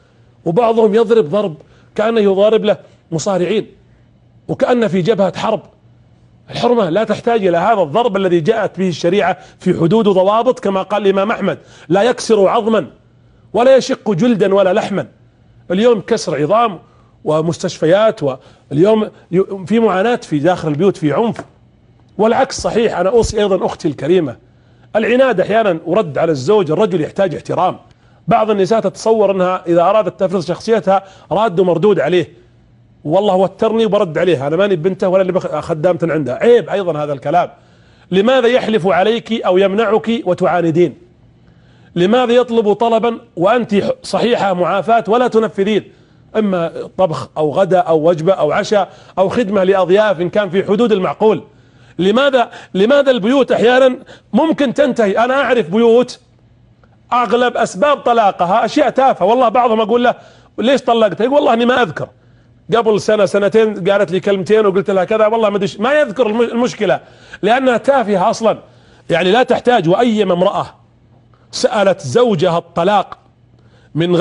وبعضهم يضرب ضرب كأنه يضارب له مصارعين وكأن في جبهة حرب. الحرمة لا تحتاج إلى هذا الضرب الذي جاءت به الشريعة في حدود وضوابط، كما قال الإمام أحمد: لا يكسر عظما ولا يشق جلدا ولا لحما. اليوم كسر عظام ومستشفيات، واليوم في معاناة في داخل البيوت، في عنف. والعكس صحيح. أنا أوصي أيضا أختي الكريمة العناد أحيانا ورد على الزوج. الرجل يحتاج احترام. بعض النساء تتصور أنها إذا أرادت تفرض شخصيتها راد ومردود عليه، والله وترني وبرد عليه، أنا ماني بنته ولا اللي خدامة عندها. عيب أيضا هذا الكلام. لماذا يحلف عليك أو يمنعك وتعاندين؟ لماذا يطلب طلبا وأنت صحيحة معافاة ولا تنفذين؟ إما طبخ أو غدا أو وجبة أو عشاء أو خدمة لأضياف إن كان في حدود المعقول. لماذا البيوت أحيانا ممكن تنتهي؟ أنا أعرف بيوت أغلب أسباب طلاقها أشياء تافهة، والله بعضهم أقول له ليش طلقتها؟ يقول والله إني ما أذكر، قبل سنة سنتين قالت لي كلمتين وقلت لها كذا، والله ما يذكر المشكلة لأنها تافهة أصلا، يعني لا تحتاج. وأيما امرأة سألت زوجها الطلاق من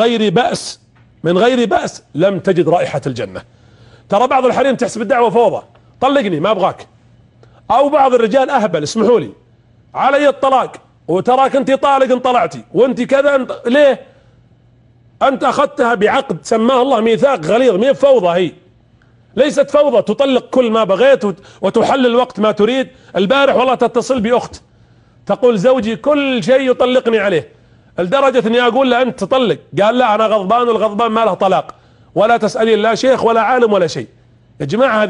غير بأس لم تجد رائحة الجنة. ترى بعض الحريم تحسب الدعوة فوضى، طلقني ما أبغاك. أو بعض الرجال أهبل، اسمحوا لي، علي الطلاق، وتراك أنت طالق ان طلعتي وأنت كذا. ليه؟ أنت أخذتها بعقد سماه الله ميثاق غليظ، مي فوضى، هي ليست فوضى تطلق كل ما بغيت وتحلل وقت ما تريد. البارح والله تتصل بأخت تقول زوجي كل شيء يطلقني عليه، لدرجة اني اقول له انت تطلق، قال لا انا غضبان، والغضبان ما له طلاق، ولا تسألين لا شيخ ولا عالم ولا شيء. يا جماعة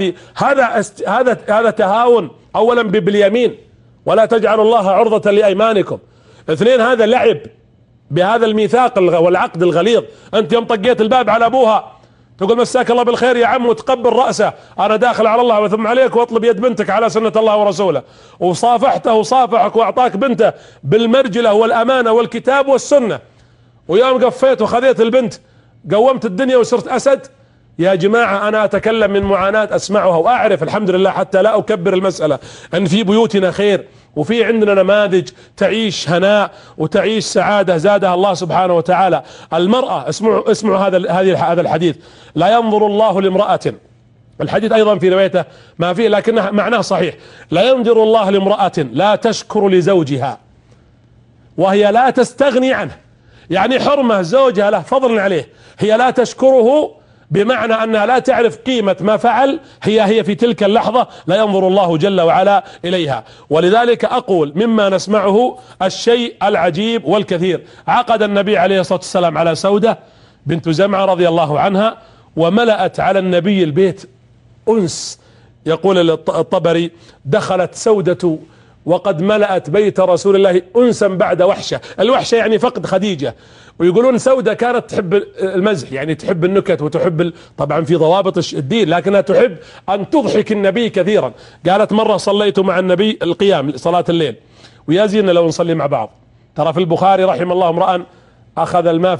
هذا تهاون اولا باليمين، ولا تجعلوا الله عرضة لأيمانكم. اثنين، هذا لعب بهذا الميثاق والعقد الغليظ. انت يوم طقيت الباب على ابوها تقول مساك الله بالخير يا عم وتقبل رأسه، انا داخل على الله وثم عليك، واطلب يد بنتك على سنة الله ورسوله، وصافحته وصافحك واعطاك بنته بالمرجلة والامانة والكتاب والسنة، ويوم قفيت وخذيت البنت قومت الدنيا وصرت اسد. يا جماعة انا اتكلم من معاناة اسمعها واعرف الحمد لله، حتى لا اكبر المسألة، ان في بيوتنا خير وفي عندنا نماذج تعيش هناء وتعيش سعادة زادها الله سبحانه وتعالى. المرأة اسمعوا هذا الحديث: لا ينظر الله لامرأة، الحديث ايضا في روايته ما فيه لكن معناه صحيح، لا ينظر الله لامرأة لا تشكر لزوجها وهي لا تستغني عنه. يعني حرمة زوجها له فضل عليه، هي لا تشكره، بمعنى انها لا تعرف قيمة ما فعل، هي في تلك اللحظة لا ينظر الله جل وعلا اليها. ولذلك اقول مما نسمعه الشيء العجيب والكثير. عقد النبي عليه الصلاة والسلام على سودة بنت زمعة رضي الله عنها، وملأت على النبي البيت أنس. يقول الطبري: دخلت سودة وقد ملأت بيت رسول الله أنسا بعد وحشة. الوحشة يعني فقد خديجة. ويقولون سودة كانت تحب المزح، يعني تحب النكت وتحب طبعا في ضوابط الدين، لكنها تحب أن تضحك النبي كثيرا. قالت مرة صليت مع النبي القيام صلاة الليل، ويا زينا لو نصلي مع بعض. ترى في البخاري رحم الله امرأ أخذ الماء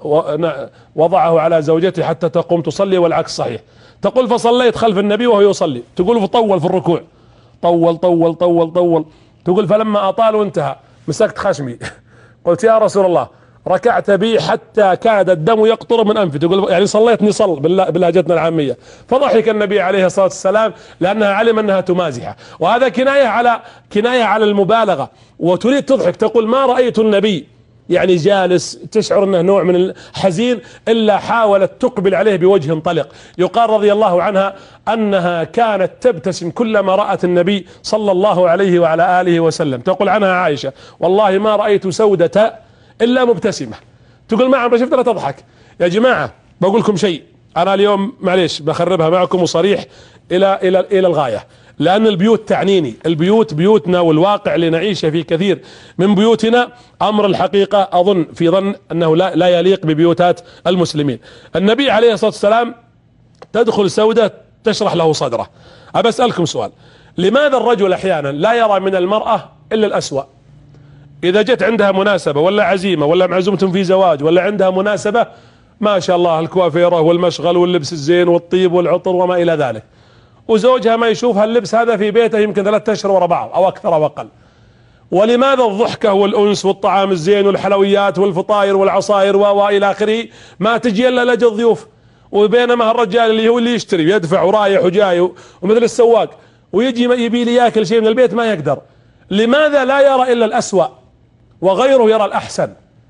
فوضعه على زوجته حتى تقوم تصلي، والعكس صحيح. تقول فصليت خلف النبي وهو يصلي، تقول فطول في الركوع، طول طول طول طول. تقول فلما أطال وانتهى مسكت خشمي قلت يا رسول الله ركعت بي حتى كاد الدم يقطر من أنفي. تقول يعني صليتني بلهجتنا العامية. فضحك النبي عليه الصلاة والسلام لأنها علم أنها تمازحه، وهذا كناية على المبالغة، وتريد تضحك. تقول ما رأيت النبي يعني جالس تشعر انه نوع من الحزين الا حاولت تقبل عليه بوجه طلق. يقال رضي الله عنها انها كانت تبتسم كلما رأت النبي صلى الله عليه وعلى آله وسلم. تقول عنها عائشة: والله ما رأيت سودة الا مبتسمة. تقول ما عمري شفتها تضحك. يا جماعة بقول لكم شيء، انا اليوم معليش بخربها معكم وصريح الى الغاية، لأن البيوت تعنيني. البيوت بيوتنا والواقع اللي نعيشه في كثير من بيوتنا أمر الحقيقة أظن في ظن أنه لا يليق ببيوتات المسلمين. النبي عليه الصلاة والسلام تدخل سودة تشرح له صدره. أبى أسألكم سؤال: لماذا الرجل أحيانا لا يرى من المرأة إلا الأسوأ؟ إذا جت عندها مناسبة ولا عزيمة ولا معزومة في زواج ولا عندها مناسبة، ما شاء الله الكوافيرة والمشغل واللبس الزين والطيب والعطر وما إلى ذلك، وزوجها ما يشوف هاللبس هذا في بيته يمكن 3 أشهر ورا بعض او اكثر او اقل. ولماذا الضحكة والأنس والطعام الزين والحلويات والفطاير والعصائر وإلى آخره ما تجي إلا لأجل الضيوف؟ وبينما الرجال اللي هو اللي يشتري ويدفع ورايح وجاي ومثل السواق ويجي يبي لي ياكل شيء من البيت ما يقدر. لماذا لا يرى إلا الأسوأ وغيره يرى الأحسن؟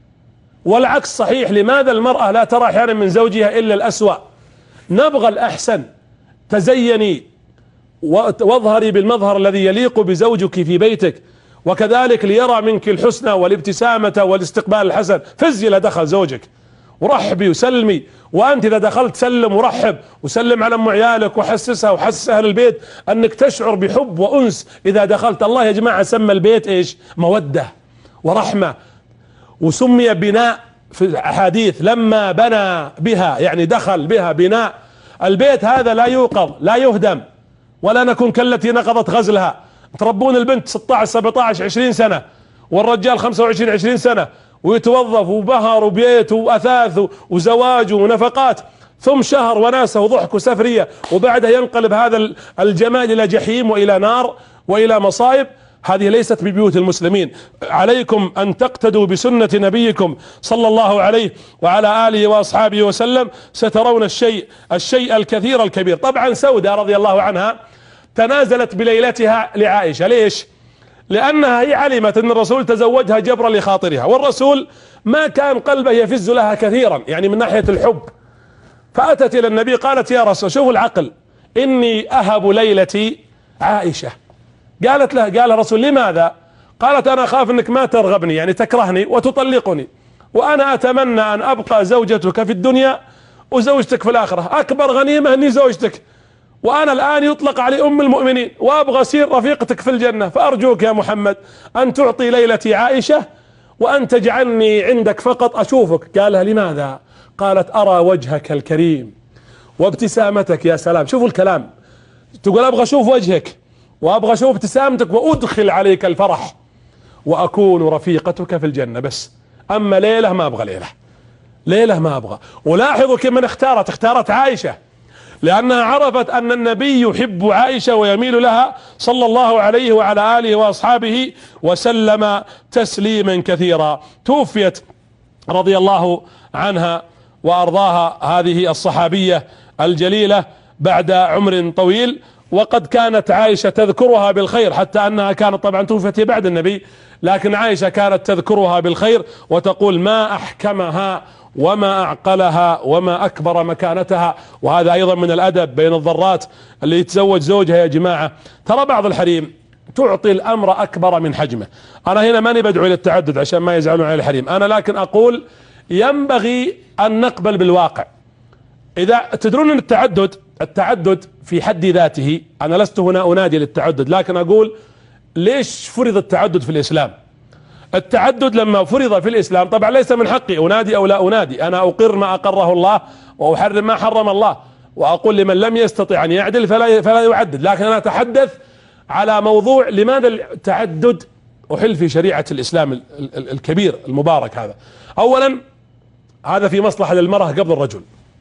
والعكس صحيح، لماذا المرأة لا ترى أحيانا من زوجها إلا الأسوأ؟ نبغى الأحسن. تزيني واظهري بالمظهر الذي يليق بزوجك في بيتك، وكذلك ليرى منك الحسنى والابتسامة والاستقبال الحسن. فزي إذا دخل زوجك ورحبي وسلمي، وأنت إذا دخلت سلم ورحب وسلم على أم عيالك وحسسها وحسس أهل البيت أنك تشعر بحب وأنس إذا دخلت. الله يا جماعة سمى البيت إيش؟ مودة ورحمة، وسمي بناء في الأحاديث لما بنى بها، يعني دخل بها بناء. البيت هذا لا يوقظ لا يهدم، ولا نكون كالتي نقضت غزلها. تربون البنت 16 17 20 سنة والرجال 25 20 سنة، ويتوظف وبهر وبيت وأثاث وزواج ونفقات، ثم شهر وناسة وضحك وسفرية، وبعدها ينقلب هذا الجمال إلى جحيم وإلى نار وإلى مصائب. هذه ليست ببيوت المسلمين. عليكم أن تقتدوا بسنة نبيكم صلى الله عليه وعلى آله وأصحابه وسلم، سترون الشيء الكثير الكبير. طبعا سودة رضي الله عنها تنازلت بليلتها لعائشة. ليش؟ لأنها هي علمت أن الرسول تزوجها جبرا لخاطرها، والرسول ما كان قلبه يفز لها كثيرا يعني من ناحية الحب. فأتت إلى النبي قالت يا رسول، شوفوا العقل، إني أهب ليلتي عائشة. قالت له، قال الرسول لماذا؟ قالت أنا أخاف أنك ما ترغبني، يعني تكرهني وتطلقني، وأنا أتمنى أن أبقى زوجتك في الدنيا وزوجتك في الآخرة. أكبر غنيمة أني زوجتك، وأنا الآن يطلق علي أم المؤمنين، وأبغى أصير رفيقتك في الجنة. فأرجوك يا محمد أن تعطي ليلتي عائشة، وأن تجعلني عندك فقط أشوفك. قالها لماذا؟ قالت أرى وجهك الكريم وابتسامتك. يا سلام، شوفوا الكلام، تقول أبغى أشوف وجهك وأبغى أشوف ابتسامتك وأدخل عليك الفرح وأكون رفيقتك في الجنة بس. أما ليلة ما أبغى، ليلة ما أبغى. ولاحظوا كم من اختارت عائشة، لأنها عرفت أن النبي يحب عائشة ويميل لها صلى الله عليه وعلى آله وأصحابه وسلم تسليما كثيرا. توفيت رضي الله عنها وأرضاها هذه الصحابية الجليلة بعد عمر طويل، وقد كانت عائشة تذكرها بالخير، حتى أنها كانت طبعا توفيت بعد النبي، لكن عائشة كانت تذكرها بالخير وتقول ما أحكمها وما أعقلها وما أكبر مكانتها. وهذا أيضا من الأدب بين الضرات اللي يتزوج زوجها. يا جماعة ترى بعض الحريم تعطي الأمر أكبر من حجمه. أنا هنا ماني بدعو إلى التعدد عشان ما يزعلون على الحريم، أنا لكن أقول ينبغي أن نقبل بالواقع. إذا تدرون أن التعدد في حد ذاته، أنا لست هنا أنادي للتعدد، لكن أقول ليش فرض التعدد في الإسلام؟ التعدد لما فرض في الإسلام طبعا ليس من حقي أنادي أو لا أنادي، أنا أقر ما أقره الله وأحرم ما حرم الله، وأقول لمن لم يستطع أن يعدل فلا يعدد. لكن أنا أتحدث على موضوع لماذا التعدد أحل في شريعة الإسلام الكبير المبارك هذا. أولا هذا في مصلحة للمرأة قبل الرجل.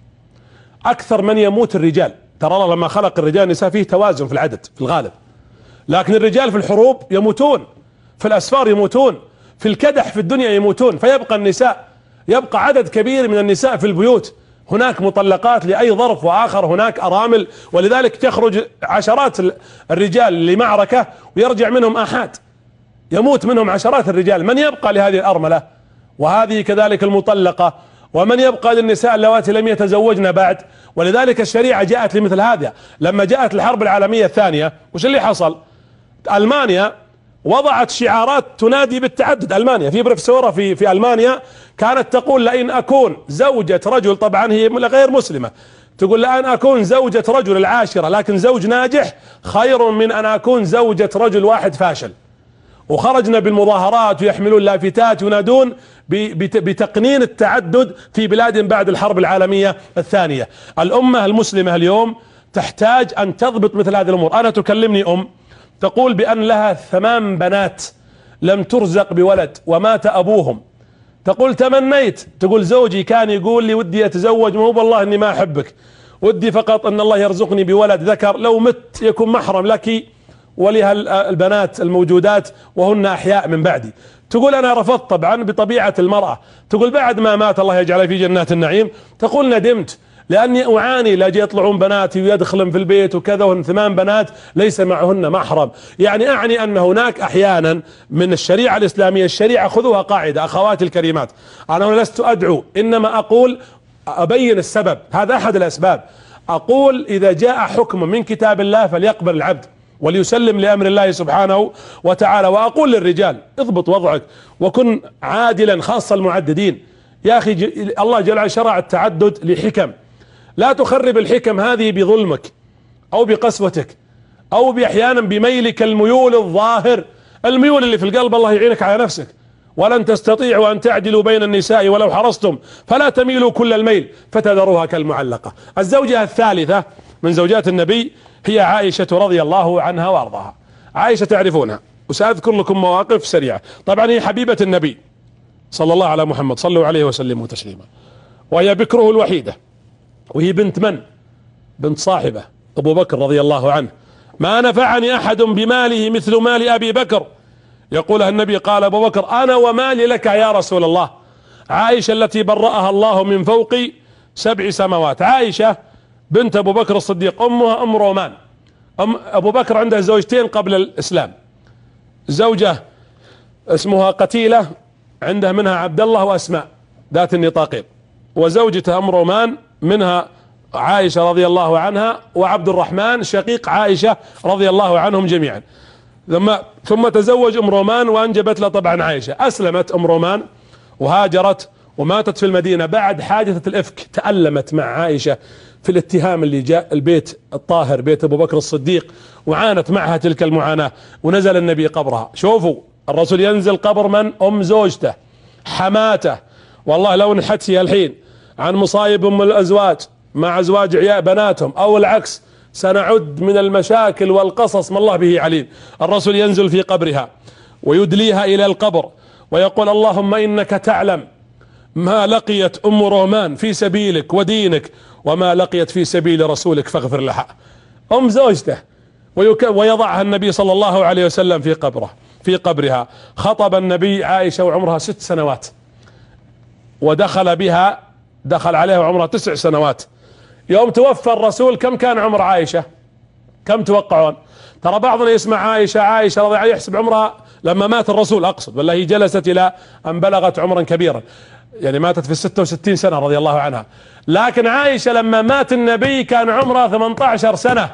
أكثر من يموت الرجال، ترى الله لما خلق الرجال والنساء فيه توازن في العدد في الغالب، لكن الرجال في الحروب يموتون، في الأسفار يموتون، في الكدح في الدنيا يموتون، فيبقى النساء، يبقى عدد كبير من النساء في البيوت. هناك مطلقات لأي ظرف، وآخر هناك أرامل، ولذلك تخرج عشرات الرجال لمعركة ويرجع منهم آحاد، يموت منهم عشرات الرجال. من يبقى لهذه الأرملة؟ وهذه كذلك المطلقة، ومن يبقى للنساء اللواتي لم يتزوجن بعد. ولذلك الشريعة جاءت لمثل هذا. لما جاءت الحرب العالمية الثانية وش اللي حصل؟ ألمانيا وضعت شعارات تنادي بالتعدد. ألمانيا في بروفيسورة في ألمانيا كانت تقول لئن أكون زوجة رجل، طبعا هي غير مسلمة، تقول لأن أكون زوجة رجل العاشرة لكن زوج ناجح خير من أن أكون زوجة رجل واحد فاشل. وخرجنا بالمظاهرات ويحملون لافتات ينادون بتقنين التعدد في بلاد بعد الحرب العالمية الثانية. الأمة المسلمة اليوم تحتاج أن تضبط مثل هذه الأمور. أنا تكلمني تقول بأن لها 8 بنات لم ترزق بولد ومات أبوهم، تقول تمنيت، تقول زوجي كان يقول لي ودي أتزوج، مو بالله أني ما أحبك، ودي فقط أن الله يرزقني بولد ذكر، لو مت يكون محرم لك ولها البنات الموجودات وهن أحياء من بعدي. تقول أنا رفضت طبعا بطبيعة المرأة. تقول بعد ما مات الله يجعله في جنات النعيم، تقول ندمت لأني أعاني، لاجي يطلعون بناتي ويدخلن في البيت وكذا، وهن 8 بنات ليس معهن محرم. يعني أعني أن هناك أحيانا من الشريعة الإسلامية، الشريعة خذوها قاعدة أخواتي الكريمات، أنا لست أدعو، إنما أقول أبين السبب، هذا أحد الأسباب. أقول إذا جاء حكم من كتاب الله فليقبل العبد وليسلم لأمر الله سبحانه وتعالى. وأقول للرجال اضبط وضعك وكن عادلا، خاصة المعددين. يا أخي الله جل وعلا شرع التعدد لحكم، لا تخرب الحكم هذه بظلمك أو بقسوتك أو بأحيانا بميلك الميول الظاهر، الميول اللي في القلب الله يعينك على نفسك. ولن تستطيعوا أن تعدلوا بين النساء ولو حرصتم فلا تميلوا كل الميل فتذروها كالمعلقة. الزوجة الثالثة من زوجات النبي هي عائشة رضي الله عنها وارضاها. عائشة تعرفونها، وسأذكر لكم مواقف سريعة. طبعا هي حبيبة النبي صلى الله على محمد، صلوا عليه وسلموا تسليما، وهي بكره الوحيدة، وهي بنت من؟ بنت صاحبه أبو بكر رضي الله عنه. ما نفعني أحد بماله مثل مال أبي بكر، يقولها النبي قال أبو بكر أنا ومالي لك يا رسول الله. عائشة التي برأها الله من فوق 7 سماوات. عائشة بنت أبو بكر الصديق، أمها أم رومان. أبو بكر عنده زوجتين قبل الإسلام، زوجة اسمها قتيلة، عنده منها عبد الله وأسماء ذات النطاقين، وزوجته أم رومان منها عائشة رضي الله عنها وعبد الرحمن شقيق عائشة رضي الله عنهم جميعا. ثم تزوج أم رومان وأنجبت له طبعا عائشة. أسلمت أم رومان وهاجرت وماتت في المدينة بعد حادثة الإفك. تألمت مع عائشة في الاتهام اللي جاء البيت الطاهر بيت أبو بكر الصديق، وعانت معها تلك المعاناة، ونزل النبي قبرها. شوفوا الرسول ينزل قبر من؟ أم زوجته حماته. والله لو نحكي الحين عن مصايب أم الأزواج مع أزواج عياء بناتهم أو العكس سنعد من المشاكل والقصص ما الله به عليم. الرسول ينزل في قبرها ويدليها إلى القبر ويقول اللهم إنك تعلم ما لقيت أم رومان في سبيلك ودينك وما لقيت في سبيل رسولك فاغفر لها. أم زوجته، ويضعها النبي صلى الله عليه وسلم في قبرها. خطب النبي عائشة وعمرها 6 سنوات، ودخل عليها وعمرها 9 سنوات. يوم توفى الرسول كم كان عمر عائشة؟ كم توقعون؟ ترى بعضنا يسمع عائشة رضي الله عنها يحسب عمرها لما مات الرسول، أقصد والله هي جلست إلى أن بلغت عمرا كبيرا، يعني ماتت في 66 سنة رضي الله عنها. لكن عائشة لما مات النبي كان عمرها 18 سنة.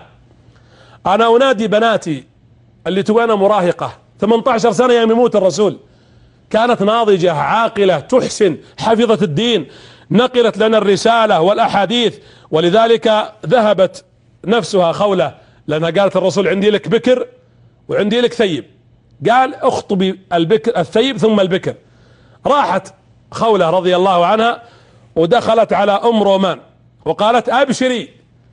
أنا أنادي بناتي اللي توانا مراهقة 18 سنة يوم يموت الرسول، كانت ناضجة عاقلة تحسن، حفظت الدين، نقلت لنا الرسالة والأحاديث. ولذلك ذهبت نفسها خولة، لأنها قالت الرسول عندي لك بكر وعندي لك ثيب، قال اخطبي الثيب ثم البكر. راحت خولة رضي الله عنها ودخلت على أم رومان وقالت أبشري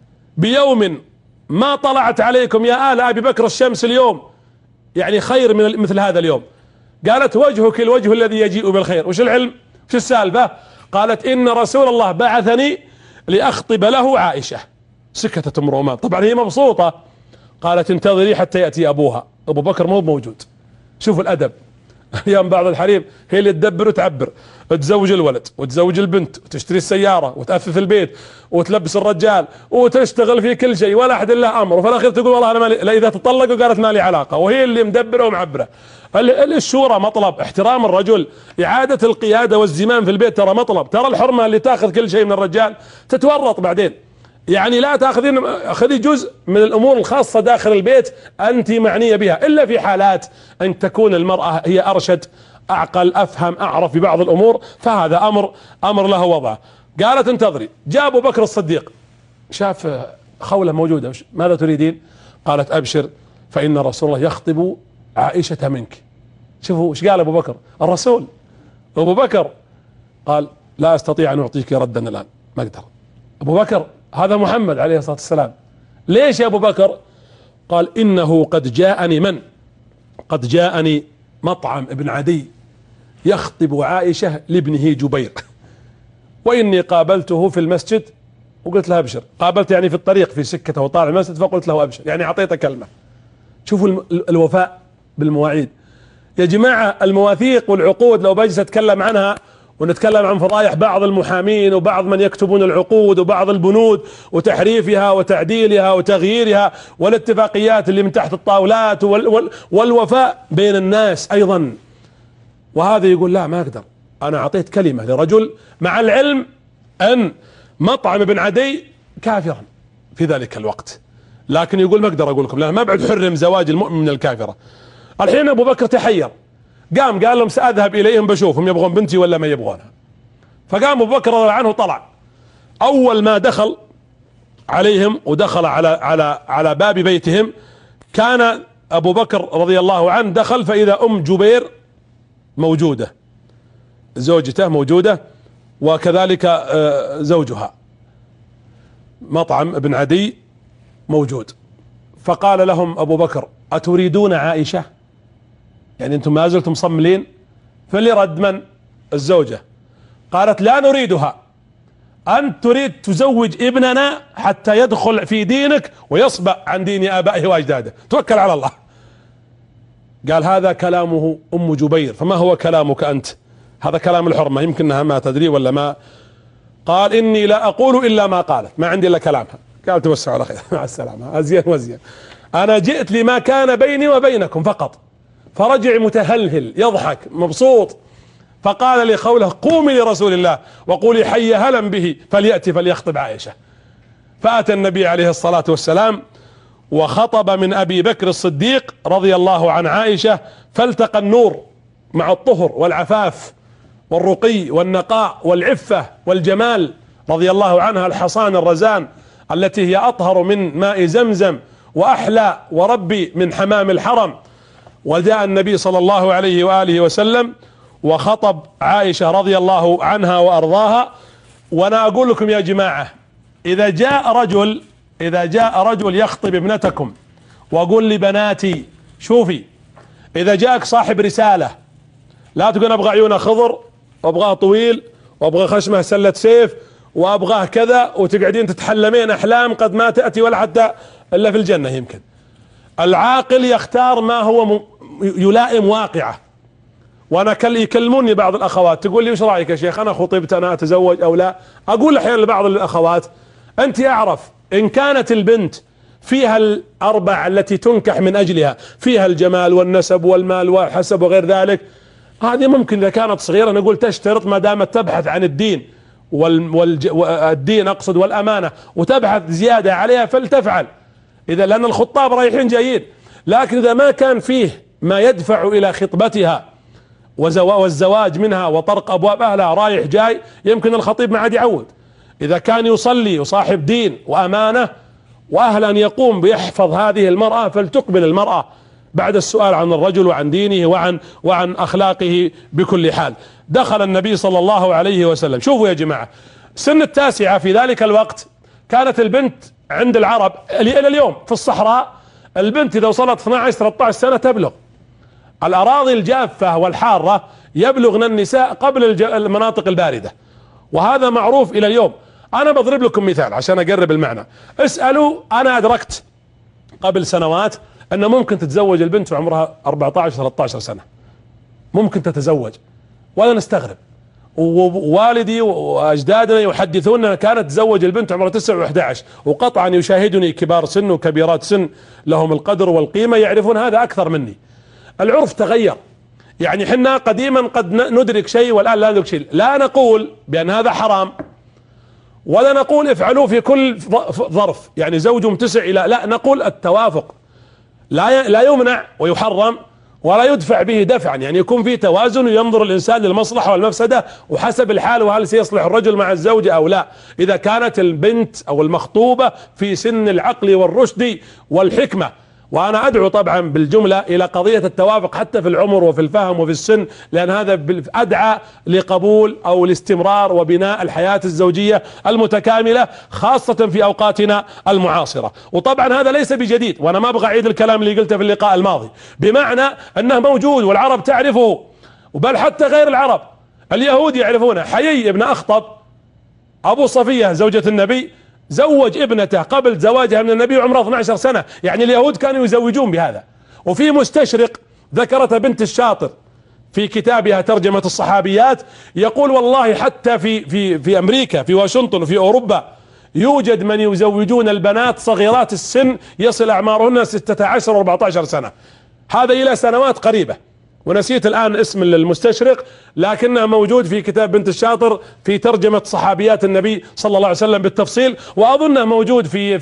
بيوم ما طلعت عليكم يا آل أبي بكر الشمس اليوم، يعني خير من مثل هذا اليوم. قالت وجهك الوجه الذي يجيء بالخير. وش العلم؟ وش السالفة؟ قالت إن رسول الله بعثني لأخطب له عائشة. سكتت أم رومان، طبعا هي مبسوطة. قالت انتظري حتى يأتي أبوها، أبو بكر مو موجود. شوفوا الأدب. أيام بعض الحريم هي اللي تدبر وتعبر، تزوج الولد وتزوج البنت وتشتري السيارة وتأثث البيت وتلبس الرجال وتشتغل في كل شيء ولا أحد إلا أمره، وفي الأخير تقول والله أنا مالي. لا، إذا تطلقوا قالت ما لي علاقة، وهي اللي مدبرة ومعبرة. الشورى مطلب، احترام الرجل، إعادة القيادة والزمام في البيت ترى مطلب. ترى الحرمة اللي تاخذ كل شيء من الرجال تتورط بعدين، يعني لا خذي جزء من الأمور الخاصة داخل البيت أنت معنية بها، إلا في حالات أن تكون المرأة هي أرشد أعقل أفهم أعرف ببعض الأمور، فهذا أمر له وضعه. قالت انتظري. جاء أبو بكر الصديق شاف خولة موجودة، ماذا تريدين؟ قالت أبشر فإن رسول الله يخطب عائشة منك. شوفوا ايش قال أبو بكر الرسول. أبو بكر قال لا أستطيع أن أعطيك ردا الآن، ما أقدر. أبو بكر هذا محمد عليه الصلاة والسلام. ليش يا أبو بكر؟ قال إنه قد جاءني مطعم ابن عدي يخطب عائشة لابنه جبير، وإني قابلته في المسجد وقلت له أبشر. قابلت يعني في الطريق في سكته وطالع المسجد، فقلت له أبشر، يعني أعطيته كلمة. شوفوا الوفاء بالمواعيد يا جماعة. المواثيق والعقود لو بجلس اتكلم عنها ونتكلم عن فضايح بعض المحامين وبعض من يكتبون العقود وبعض البنود وتحريفها وتعديلها وتغييرها والاتفاقيات اللي من تحت الطاولات والوفاء بين الناس ايضا. وهذا يقول لا ما اقدر، انا اعطيت كلمة لرجل مع العلم ان مطعم ابن عدي كافرا في ذلك الوقت، لكن يقول ما اقدر اقول لكم لا، ما بعد حرم زواج المؤمن من الكافرة. الحين ابو بكر تحير، قام قال لهم ساذهب اليهم بشوفهم يبغون بنتي ولا ما يبغونها. فقام ابو بكر رضي الله عنه طلع، اول ما دخل عليهم ودخل على باب بيتهم كان ابو بكر رضي الله عنه دخل فاذا ام جبير موجودة، زوجته موجودة، وكذلك زوجها مطعم ابن عدي موجود. فقال لهم ابو بكر اتريدون عائشة؟ يعني انتم ما زلتم مصملين؟ فاللي رد من؟ الزوجة. قالت لا نريدها، انت تريد تزوج ابننا حتى يدخل في دينك ويصبأ عن دين ابائه واجداده، توكل على الله. قال هذا كلامه ام جبير، فما هو كلامك انت؟ هذا كلام الحرمة، يمكنها ما تدري ولا ما. قال اني لا اقول الا ما قالت، ما عندي الا كلامها. قال توسعوا على خير مع السلامة، ازين وازين، انا جئت لما كان بيني وبينكم فقط. فرجع متهلهل يضحك مبسوط، فقال لخوله قومي لرسول الله وقولي حي هلا به فليأتي فليخطب عائشة. فأتى النبي عليه الصلاة والسلام وخطب من أبي بكر الصديق رضي الله عن عائشة، فالتقى النور مع الطهر والعفاف والرقي والنقاء والعفة والجمال رضي الله عنها، الحصان الرزان التي هي أطهر من ماء زمزم وأحلى وربي من حمام الحرم. وجاء النبي صلى الله عليه وآله وسلم وخطب عائشة رضي الله عنها وأرضاها. وأنا أقول لكم يا جماعة، إذا جاء رجل يخطب ابنتكم، وأقول لبناتي شوفي، إذا جاءك صاحب رسالة لا تقول أبغى عيونه خضر وأبغاه طويل وأبغى خشمه سلة سيف وأبغاه كذا، وتقعدين تتحلمين أحلام قد ما تأتي ولا حتى إلا في الجنة. يمكن العاقل يختار ما هو يلائم واقعه. وانا يكلموني بعض الاخوات تقول لي وش رايك يا شيخ، انا خطبت انا اتزوج او لا؟ اقول احيانا لبعض الاخوات انت اعرف ان كانت البنت فيها الاربع التي تنكح من اجلها، فيها الجمال والنسب والمال والحسب وغير ذلك، هذه ممكن اذا كانت صغيره نقول تشترط ما دامت تبحث عن الدين والدين اقصد والامانه وتبحث زياده عليها فلتفعل، اذا لان الخطاب رايحين جايين. لكن اذا ما كان فيه ما يدفع الى خطبتها والزواج منها وطرق ابواب اهلها رايح جاي، يمكن الخطيب ما عاد يعود. اذا كان يصلي وصاحب دين وامانه واهل ان يقوم بيحفظ هذه المرأة فلتقبل المرأة بعد السؤال عن الرجل وعن دينه وعن اخلاقه بكل حال. دخل النبي صلى الله عليه وسلم. شوفوا يا جماعة، سن التاسعة في ذلك الوقت كانت البنت عند العرب الى اليوم في الصحراء، البنت اذا وصلت 12-13 سنة تبلغ. الأراضي الجافة والحارة يبلغن النساء قبل المناطق الباردة، وهذا معروف إلى اليوم. أنا بضرب لكم مثال عشان أقرب المعنى. اسألوا، أنا أدركت قبل سنوات أن ممكن تتزوج البنت وعمرها 14-13 سنة، ممكن تتزوج ولا نستغرب. ووالدي وأجدادنا يحدثون كانت تزوج البنت عمرها 9 و11، وقطعا يشاهدني كبار سن وكبيرات سن لهم القدر والقيمة يعرفون هذا أكثر مني. العرف تغير، يعني حنا قديما قد ندرك شيء والآن لا ندرك شيء. لا نقول بأن هذا حرام ولا نقول افعلوه في كل ظرف، يعني زوجهم 9 إلى، لا، نقول التوافق لا يمنع ويحرم ولا يدفع به دفعا، يعني يكون فيه توازن وينظر الإنسان للمصلحة والمفسدة وحسب الحال، وهل سيصلح الرجل مع الزوجة أو لا. إذا كانت البنت أو المخطوبة في سن العقل والرشد والحكمة، وأنا أدعو طبعا بالجملة إلى قضية التوافق حتى في العمر وفي الفهم وفي السن، لأن هذا أدعى لقبول أو الاستمرار وبناء الحياة الزوجية المتكاملة خاصة في أوقاتنا المعاصرة. وطبعا هذا ليس بجديد، وأنا ما أبغى أعيد الكلام اللي قلته في اللقاء الماضي، بمعنى أنه موجود والعرب تعرفه، وبل حتى غير العرب اليهود يعرفونه. حيي ابن أخطب أبو صفية زوجة النبي زوج ابنته قبل زواجها من النبي وعمرها 12 سنة، يعني اليهود كانوا يزوجون بهذا. وفي مستشرق ذكرتها بنت الشاطر في كتابها ترجمة الصحابيات، يقول والله حتى في أمريكا، في واشنطن وفي أوروبا، يوجد من يزوجون البنات صغيرات السن يصل أعمارهن 16 و14 سنة، هذا إلى سنوات قريبة، ونسيت الآن اسم المستشرق، لكنه موجود في كتاب بنت الشاطر في ترجمة صحابيات النبي صلى الله عليه وسلم بالتفصيل، وأظنه موجود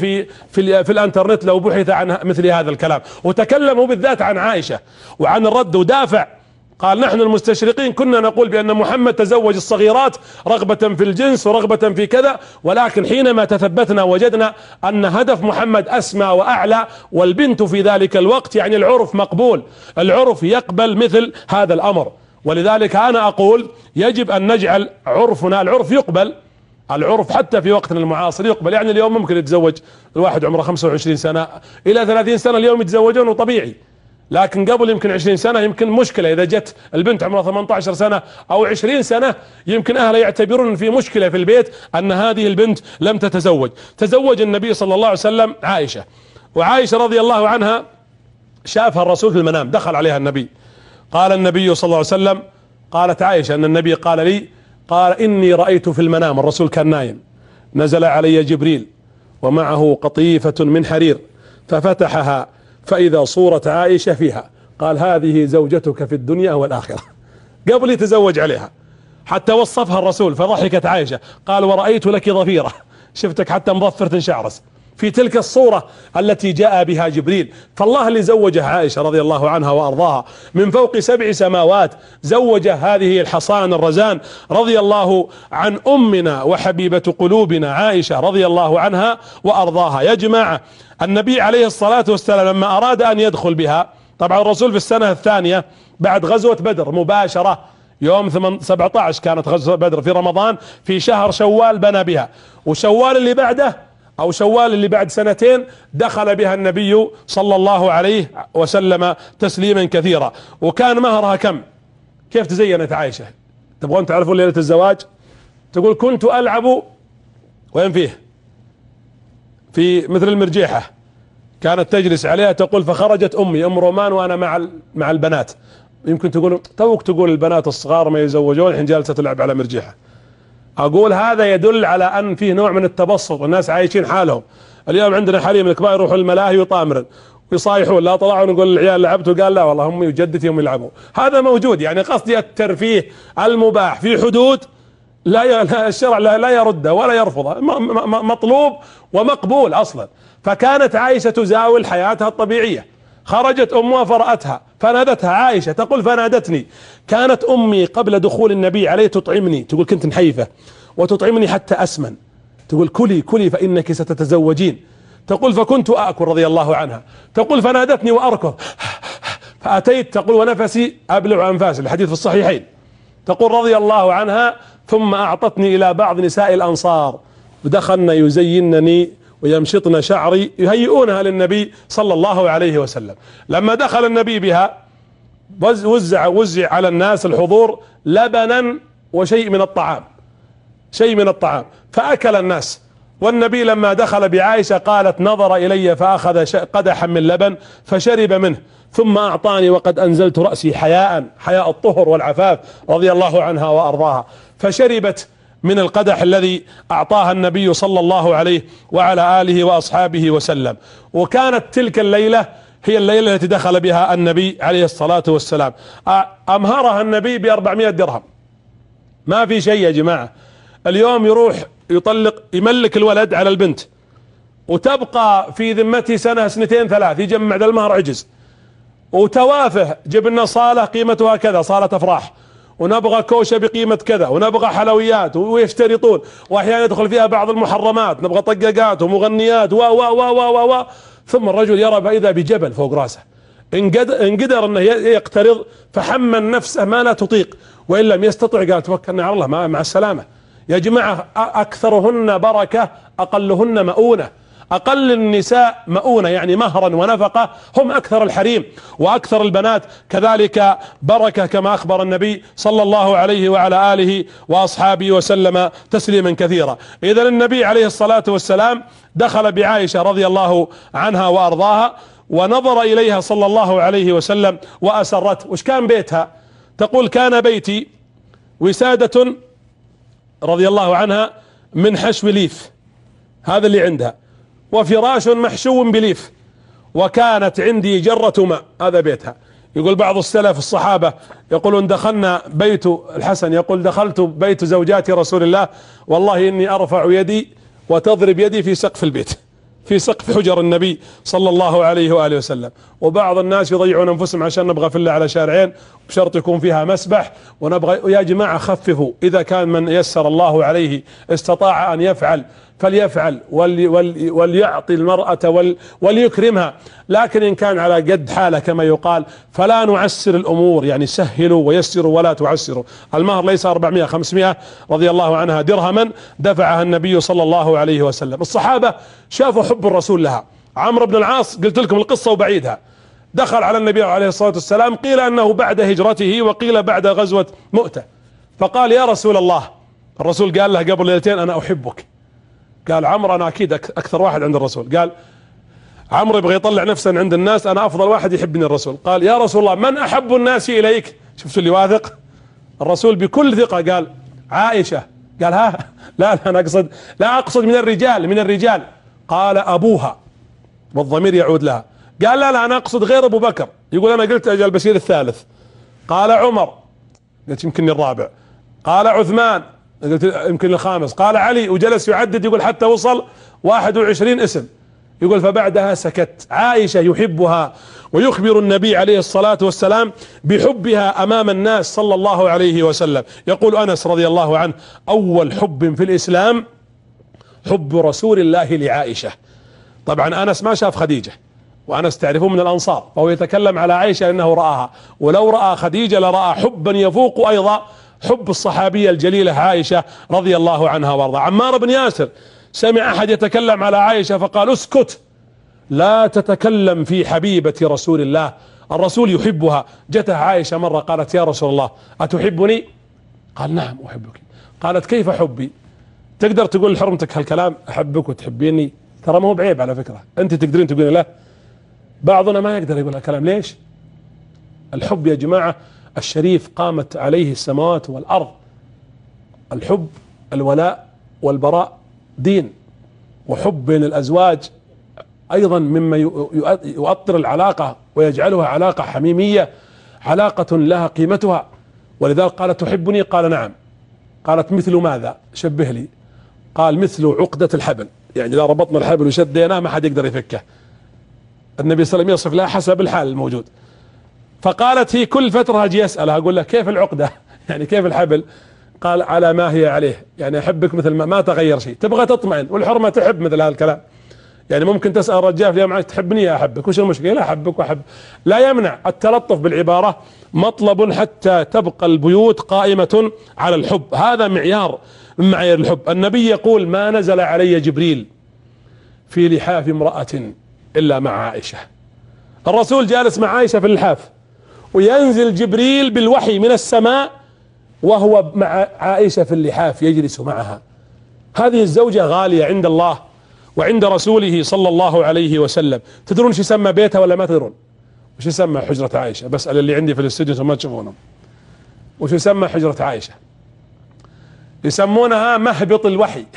في الانترنت لو بحث عن مثل هذا الكلام. وتكلموا بالذات عن عائشة وعن الرد ودافع، قال نحن المستشرقين كنا نقول بأن محمد تزوج الصغيرات رغبة في الجنس ورغبة في كذا، ولكن حينما تثبتنا وجدنا أن هدف محمد أسمى وأعلى، والبنت في ذلك الوقت يعني العرف مقبول، العرف يقبل مثل هذا الأمر. ولذلك أنا أقول يجب أن نجعل عرفنا، العرف يقبل، العرف حتى في وقتنا المعاصر يقبل. يعني اليوم ممكن يتزوج الواحد عمره 25 سنة إلى 30 سنة اليوم يتزوجون طبيعي، لكن قبل يمكن 20 سنة يمكن مشكلة، إذا جت البنت عمرها 18 سنة أو 20 سنة يمكن أهلها يعتبرون في مشكلة في البيت أن هذه البنت لم تتزوج. تزوج النبي صلى الله عليه وسلم عائشة، وعائشة رضي الله عنها شافها الرسول في المنام، دخل عليها النبي، قال النبي صلى الله عليه وسلم، قالت عائشة أن النبي قال لي، قال إني رأيت في المنام، الرسول كان نايم، نزل علي جبريل ومعه قطيفة من حرير ففتحها فإذا صورة عائشة فيها، قال هذه زوجتك في الدنيا والآخرة، قبل يتزوج عليها، حتى وصفها الرسول فضحكت عائشة، قال ورأيت لك ضفيرة، شفتك حتى مظفر تنشعرس في تلك الصورة التي جاء بها جبريل. فالله اللي زوجها عائشة رضي الله عنها وأرضاها من فوق 7 سماوات، زوج هذه الحصان الرزان رضي الله عن أمنا وحبيبة قلوبنا عائشة رضي الله عنها وأرضاها. يا جماعة النبي عليه الصلاة والسلام لما أراد أن يدخل بها، طبعا الرسول في السنة الثانية بعد غزوة بدر مباشرة، يوم 17 كانت غزوة بدر في رمضان، في شهر شوال بنى بها، وشوال اللي بعده أو شوال اللي بعد 2 سنين دخل بها النبي صلى الله عليه وسلم تسليما كثيرا. وكان مهرها كم؟ كيف تزينت عائشة؟ تبغون تعرفون ليلة الزواج؟ تقول كنت ألعب، وين فيه؟ في مثل المرجيحة، كانت تجلس عليها تقول فخرجت أمي أم رومان وأنا مع البنات. يمكن تقول توك تقول البنات الصغار ما يزوجون، الحين جالسة تلعب على مرجيحة. أقول هذا يدل على أن فيه نوع من التبسط، والناس عايشين حالهم. اليوم عندنا حريم الكبار يروحوا الملاهي ويطامرن ويصايحون، لا طلعوا نقول العيال لعبتوا، قال لا والله امي وجدتي هم يلعبوا. هذا موجود، يعني قصدي الترفيه المباح في حدود لا الشرع لا يرده ولا يرفضه، مطلوب ومقبول اصلا. فكانت عائشة تزاول حياتها الطبيعية، خرجت امها فرأتها فنادتها عائشة، تقول فنادتني، كانت امي قبل دخول النبي عليه تطعمني، تقول كنت نحيفة وتطعمني حتى اسمن، تقول كلي كلي فانك ستتزوجين، تقول فكنت اكل رضي الله عنها، تقول فنادتني واركض فاتيت، تقول ونفسي ابلع انفاسي، الحديث في الصحيحين، تقول رضي الله عنها ثم اعطتني الى بعض نساء الانصار ودخلن يزينني ويمشطن شعري، يهيئونها للنبي صلى الله عليه وسلم. لما دخل النبي بها وزع على الناس الحضور لبنا وشيء من الطعام، شيء من الطعام، فأكل الناس. والنبي لما دخل بعائشة قالت نظر إلي فأخذ قدحا من لبن فشرب منه، ثم أعطاني وقد أنزلت رأسي حياء الطهر والعفاف رضي الله عنها وأرضاها، فشربت من القدح الذي أعطاها النبي صلى الله عليه وعلى آله وأصحابه وسلم. وكانت تلك الليلة هي الليلة التي دخل بها النبي عليه الصلاة والسلام، أمهرها النبي ب400 درهم. ما في شيء يا جماعة، اليوم يروح يطلق يملك الولد على البنت وتبقى في ذمته سنة 2 3، يجمع ذا المهر عجز، وتوافه جبنا صالة قيمتها كذا، صالة أفراح، ونبغى كوشة بقيمة كذا، ونبغى حلويات، ويشترطون، واحيانا يدخل فيها بعض المحرمات، نبغى طقاقات ومغنيات و ثم الرجل يرى فإذا بجبل فوق راسه، إن قدر انه يقترض فحمل نفسه ما لا تطيق، وإن لم يستطع قال توكلنا على الله مع السلامة. يا جماعة أكثرهن بركة أقلهن مؤونة، أقل النساء مؤونة يعني مهرا ونفقة هم أكثر الحريم وأكثر البنات كذلك بركة، كما أخبر النبي صلى الله عليه وعلى آله وأصحابه وسلم تسليما كثيرا. إذن النبي عليه الصلاة والسلام دخل بعائشة رضي الله عنها وأرضاها، ونظر إليها صلى الله عليه وسلم وأسرته. وش كان بيتها؟ تقول كان بيتي وسادة رضي الله عنها من حشو ليف، هذا اللي عندها، وفراش محشو بليف، وكانت عندي جرة ماء، هذا بيتها. يقول بعض السلف الصحابة يقولون دخلنا بيت الحسن، يقول دخلت بيت زوجات رسول الله والله إني أرفع يدي وتضرب يدي في سقف البيت، في سقف حجر النبي صلى الله عليه وآله وسلم. وبعض الناس يضيعون أنفسهم عشان نبغى فيلا على شارعين بشرط يكون فيها مسبح، ونبغى يا جماعة خففوا، إذا كان من يسر الله عليه استطاع أن يفعل فليفعل وليعطي المرأة وليكرمها، لكن إن كان على قد حاله كما يقال فلا نعسر الأمور، يعني سهلوا ويسروا ولا تعسروا. المهر ليس 400 500 رضي الله عنها درهما دفعها النبي صلى الله عليه وسلم. الصحابة شافوا حب الرسول لها. عمرو بن العاص قلت لكم القصة وبعيدها، دخل على النبي عليه الصلاة والسلام، قيل أنه بعد هجرته وقيل بعد غزوة مؤتة، فقال يا رسول الله، الرسول قال له قبل ليلتين أنا أحبك. قال عمرو أنا أكيد أكثر واحد عند الرسول. قال عمرو يبغى يطلع نفسه عند الناس، أنا أفضل واحد يحبني الرسول. قال يا رسول الله من أحب الناس إليك؟ شفتوا اللي واثق الرسول بكل ثقة، قال عائشة. قال ها لا أنا أقصد، لا أقصد من الرجال. قال أبوها، والضمير يعود لها. قال لا أنا أقصد غير أبو بكر. يقول أنا قلت أجل البشير الثالث. قال عمر، قلت يمكن الرابع. قال عثمان، قلت يمكن الخامس. قال علي، وجلس يعدد يقول حتى وصل 21 اسم. يقول فبعدها سكت. عائشة يحبها ويخبر النبي عليه الصلاة والسلام بحبها أمام الناس صلى الله عليه وسلم. يقول أنس رضي الله عنه أول حب في الإسلام حب رسول الله لعائشة. طبعا أنس ما شاف خديجة، وأنس تعرفون من الأنصار، فهو يتكلم على عائشة أنه رآها، ولو رأى خديجة لرأى حبا يفوق أيضا حب الصحابية الجليلة عائشة رضي الله عنها وارضاها. عمار بن ياسر سمع أحد يتكلم على عائشة فقال اسكت، لا تتكلم في حبيبة رسول الله، الرسول يحبها. جتها عائشة مرة قالت يا رسول الله أتحبني؟ قال نعم أحبك. قالت كيف حبي؟ تقدر تقول لحرمتك هالكلام أحبك وتحبيني؟ ترى ما هو بعيب على فكرة، أنت تقدرين تقولين لا، بعضنا ما يقدر يقول هالكلام. ليش؟ الحب يا جماعة الشريف قامت عليه السماوات والأرض. الحب الولاء والبراء دين، وحب بين الأزواج أيضا مما يؤطر العلاقة ويجعلها علاقة حميمية، علاقة لها قيمتها. ولذلك قالت تحبني؟ قال نعم. قالت مثل ماذا؟ شبه لي. قال مثل عقدة الحبل، يعني إذا ربطنا الحبل وشديناه ما حد يقدر يفكه. النبي صلى الله عليه وسلم يصف لها حسب الحال الموجود. فقالت هي كل فترة اجي اسألها اقول لها كيف العقدة؟ يعني كيف الحبل؟ قال على ما هي عليه، يعني احبك مثل ما تغير شيء. تبغى تطمئن، والحرمة تحب مثل هذا الكلام. يعني ممكن تسأل رجال في يوم تحبني يا احبك، وش المشكلة؟ لا احبك واحب. لا يمنع التلطف بالعبارة، مطلب حتى تبقى البيوت قائمة على الحب. هذا معيار من معايير الحب. النبي يقول ما نزل علي جبريل في لحاف امرأة الا مع عائشة. الرسول جالس مع عائشة في اللحاف، وينزل جبريل بالوحي من السماء وهو مع عائشة في اللحاف يجلس معها. هذه الزوجة غالية عند الله وعند رسوله صلى الله عليه وسلم. تدرون شو يسمى بيتها ولا ما تدرون؟ وش يسمى حجرة عائشة؟ بسأل اللي عندي في الاستوديو ما تشوفونهم. وش يسمى حجرة عائشة؟ يسمونها مهبط الوحي.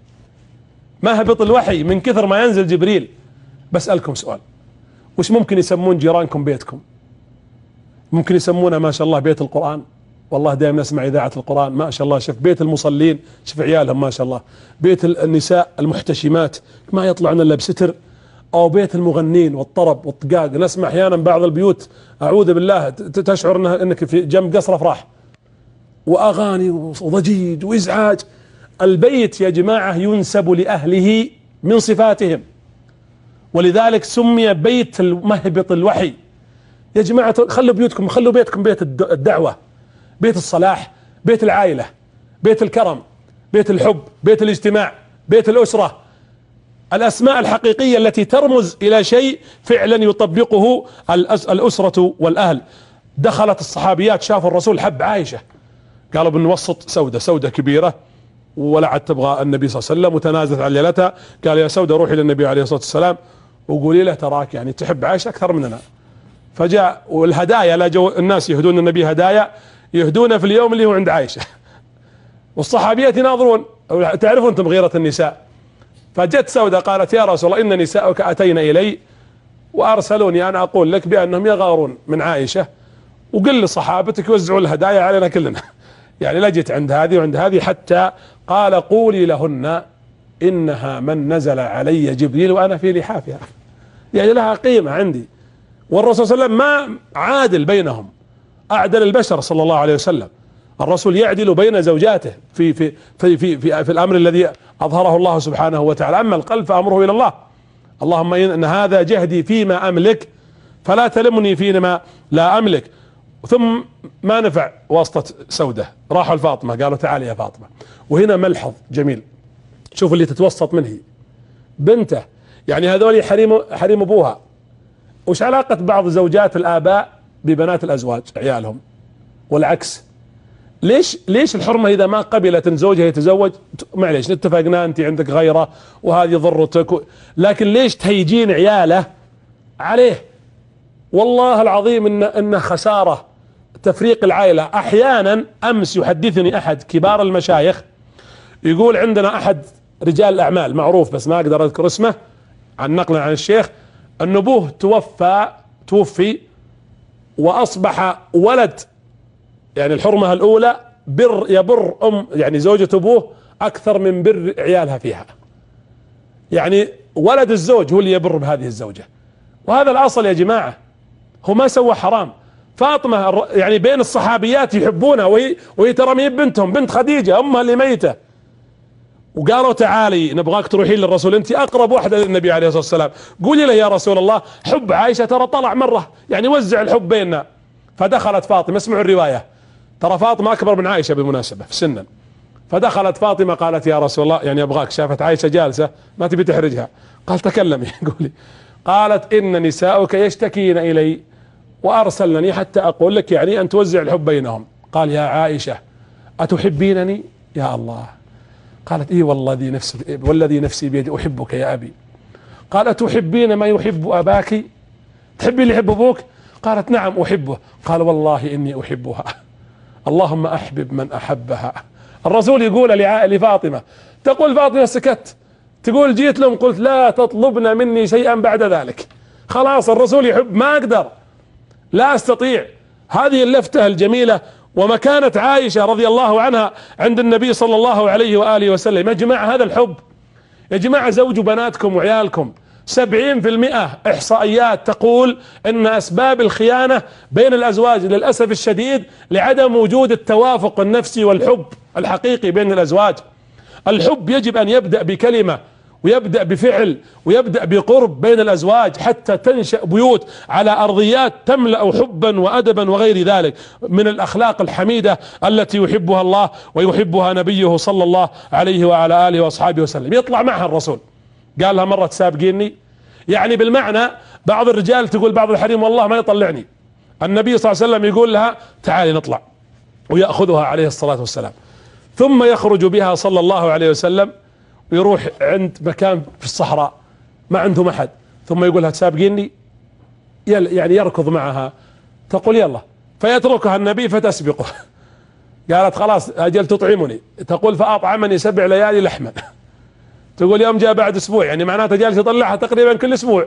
مهبط الوحي من كثر ما ينزل جبريل. بسألكم سؤال، وش ممكن يسمون جيرانكم بيتكم؟ ممكن يسمونه ما شاء الله بيت القرآن. والله دائما نسمع إذاعة القرآن ما شاء الله. شوف بيت المصلين، شوف عيالهم ما شاء الله. بيت النساء المحتشمات ما يطلعون إلا بستر. أو بيت المغنين والطرب والطقاق. نسمع أحيانا بعض البيوت أعوذ بالله تشعر أنك في جنب قصر أفراح، وأغاني وضجيج وإزعاج. البيت يا جماعة ينسب لأهله من صفاتهم، ولذلك سمي بيت مهبط الوحي. يا جماعة خلوا بيوتكم، خلوا بيتكم بيت الدعوة، بيت الصلاح، بيت العائلة، بيت الكرم، بيت الحب، بيت الاجتماع، بيت الأسرة. الأسماء الحقيقية التي ترمز إلى شيء فعلا يطبقه الأسرة والأهل. دخلت الصحابيات شافوا الرسول حب عائشة، قالوا بنوسط سودة كبيرة، ولا عاد تبغى النبي صلى الله عليه وسلم، وتنازلت عن ليلتها. قال يا سودة روحي للنبي عليه الصلاة والسلام وقولي له تراك يعني تحب عائشة أكثر مننا. فجاء والهدايا لا جو الناس يهدون النبي هدايا، يهدون في اليوم اللي هو عند عائشة، والصحابيات يناظرون، تعرفون انتم غيرة النساء. فجت سودة قالت يا رسول الله إن نساءك أتينا إلي وأرسلوني أنا أقول لك بأنهم يغارون من عائشة، وقل لصحابتك يوزعوا الهدايا علينا كلنا. يعني لجت عند هذه وعند هذه، حتى قال قولي لهن إنها من نزل علي جبريل وأنا في لحافها، يعني لها قيمة عندي. والرسول صلى الله عليه وسلم ما عادل بينهم، أعدل البشر صلى الله عليه وسلم. الرسول يعدل بين زوجاته في الأمر الذي أظهره الله سبحانه وتعالى. أما القلب فأمره إلى الله. اللهم إن هذا جهدي فيما أملك فلا تلمني فيما لا أملك. ثم ما نفع واسطة سودة، راحوا لفاطمة قالوا تعالي يا فاطمة. وهنا ملحظ جميل، شوف اللي تتوسط منه بنته، يعني هذول حريم أبوها. وش علاقة بعض زوجات الآباء ببنات الأزواج عيالهم والعكس؟ ليش الحرمة إذا ما قبلت ان زوجها يتزوج معليش اتفقنا انت عندك غيرة وهذه ضرتك، لكن ليش تهيجين عياله عليه؟ والله العظيم ان خسارة تفريق العائلة. احيانا امس يحدثني احد كبار المشايخ يقول عندنا احد رجال الاعمال معروف بس ما اقدر اذكر اسمه عن نقلا عن الشيخ، ان ابوه توفي واصبح ولد، يعني الحرمة الاولى يبر يعني زوجة ابوه اكثر من بر عيالها فيها، يعني ولد الزوج هو اللي يبر بهذه الزوجة. وهذا الاصل يا جماعة، هو ما سوى حرام. فاطمة يعني بين الصحابيات يحبونها، وهي ترى مي بنتهم، بنت خديجة امها اللي ميتة، وقالوا تعالي نبغاك تروحين للرسول، انت اقرب واحدة للنبي عليه الصلاة والسلام، قولي له يا رسول الله حب عائشة ترى طلع مرة، يعني وزع الحب بيننا. فدخلت فاطمة، اسمعوا الرواية، ترى فاطمة اكبر من عائشة بالمناسبة في سنا. فدخلت فاطمة قالت يا رسول الله يعني ابغاك، شافت عائشة جالسة ما تبي تحرجها، قال تكلمي قولي. قالت ان نساؤك يشتكين الي وارسلنني حتى اقول لك يعني ان توزع الحب بينهم. قال يا عائشة اتحبينني؟ يا الله. قالت اي والذي نفسي بيدي احبك يا ابي. قال اتحبين ما يحب اباك؟ تحبي اللي يحب ابوك؟ قالت نعم احبه. قال والله اني احبها، اللهم احبب من احبها. الرسول يقول لفاطمة، تقول فاطمة سكت، تقول جيت لهم قلت لا تطلبن مني شيئا بعد ذلك. خلاص الرسول يحب، ما اقدر، لا استطيع. هذه اللفتة الجميلة ومكانة عائشة رضي الله عنها عند النبي صلى الله عليه وآله وسلم. يا جماعة هذا الحب، يا جماعة زوجوا بناتكم وعيالكم. 70% احصائيات تقول ان اسباب الخيانة بين الازواج للأسف الشديد لعدم وجود التوافق النفسي والحب الحقيقي بين الازواج. الحب يجب ان يبدأ بكلمة ويبدأ بفعل ويبدأ بقرب بين الازواج حتى تنشأ بيوت على ارضيات تملأ حبا وادبا وغير ذلك من الاخلاق الحميدة التي يحبها الله ويحبها نبيه صلى الله عليه وعلى اله واصحابه وسلم. يطلع معها الرسول، قال لها مرة تسابقيني، يعني بالمعنى بعض الرجال تقول بعض الحريم والله ما يطلعني، النبي صلى الله عليه وسلم يقول لها تعالي نطلع، ويأخذها عليه الصلاة والسلام، ثم يخرج بها صلى الله عليه وسلم ويروح عند مكان في الصحراء ما عندهم أحد، ثم يقول لها تسابقيني، يعني يركض معها، تقول يلا، فيتركها النبي فتسبقه. قالت خلاص أجل تطعمني، تقول فأطعمني 7 ليالي لحما. تقول يوم جاء بعد اسبوع، يعني معناته جالس يطلعها تقريبا كل اسبوع.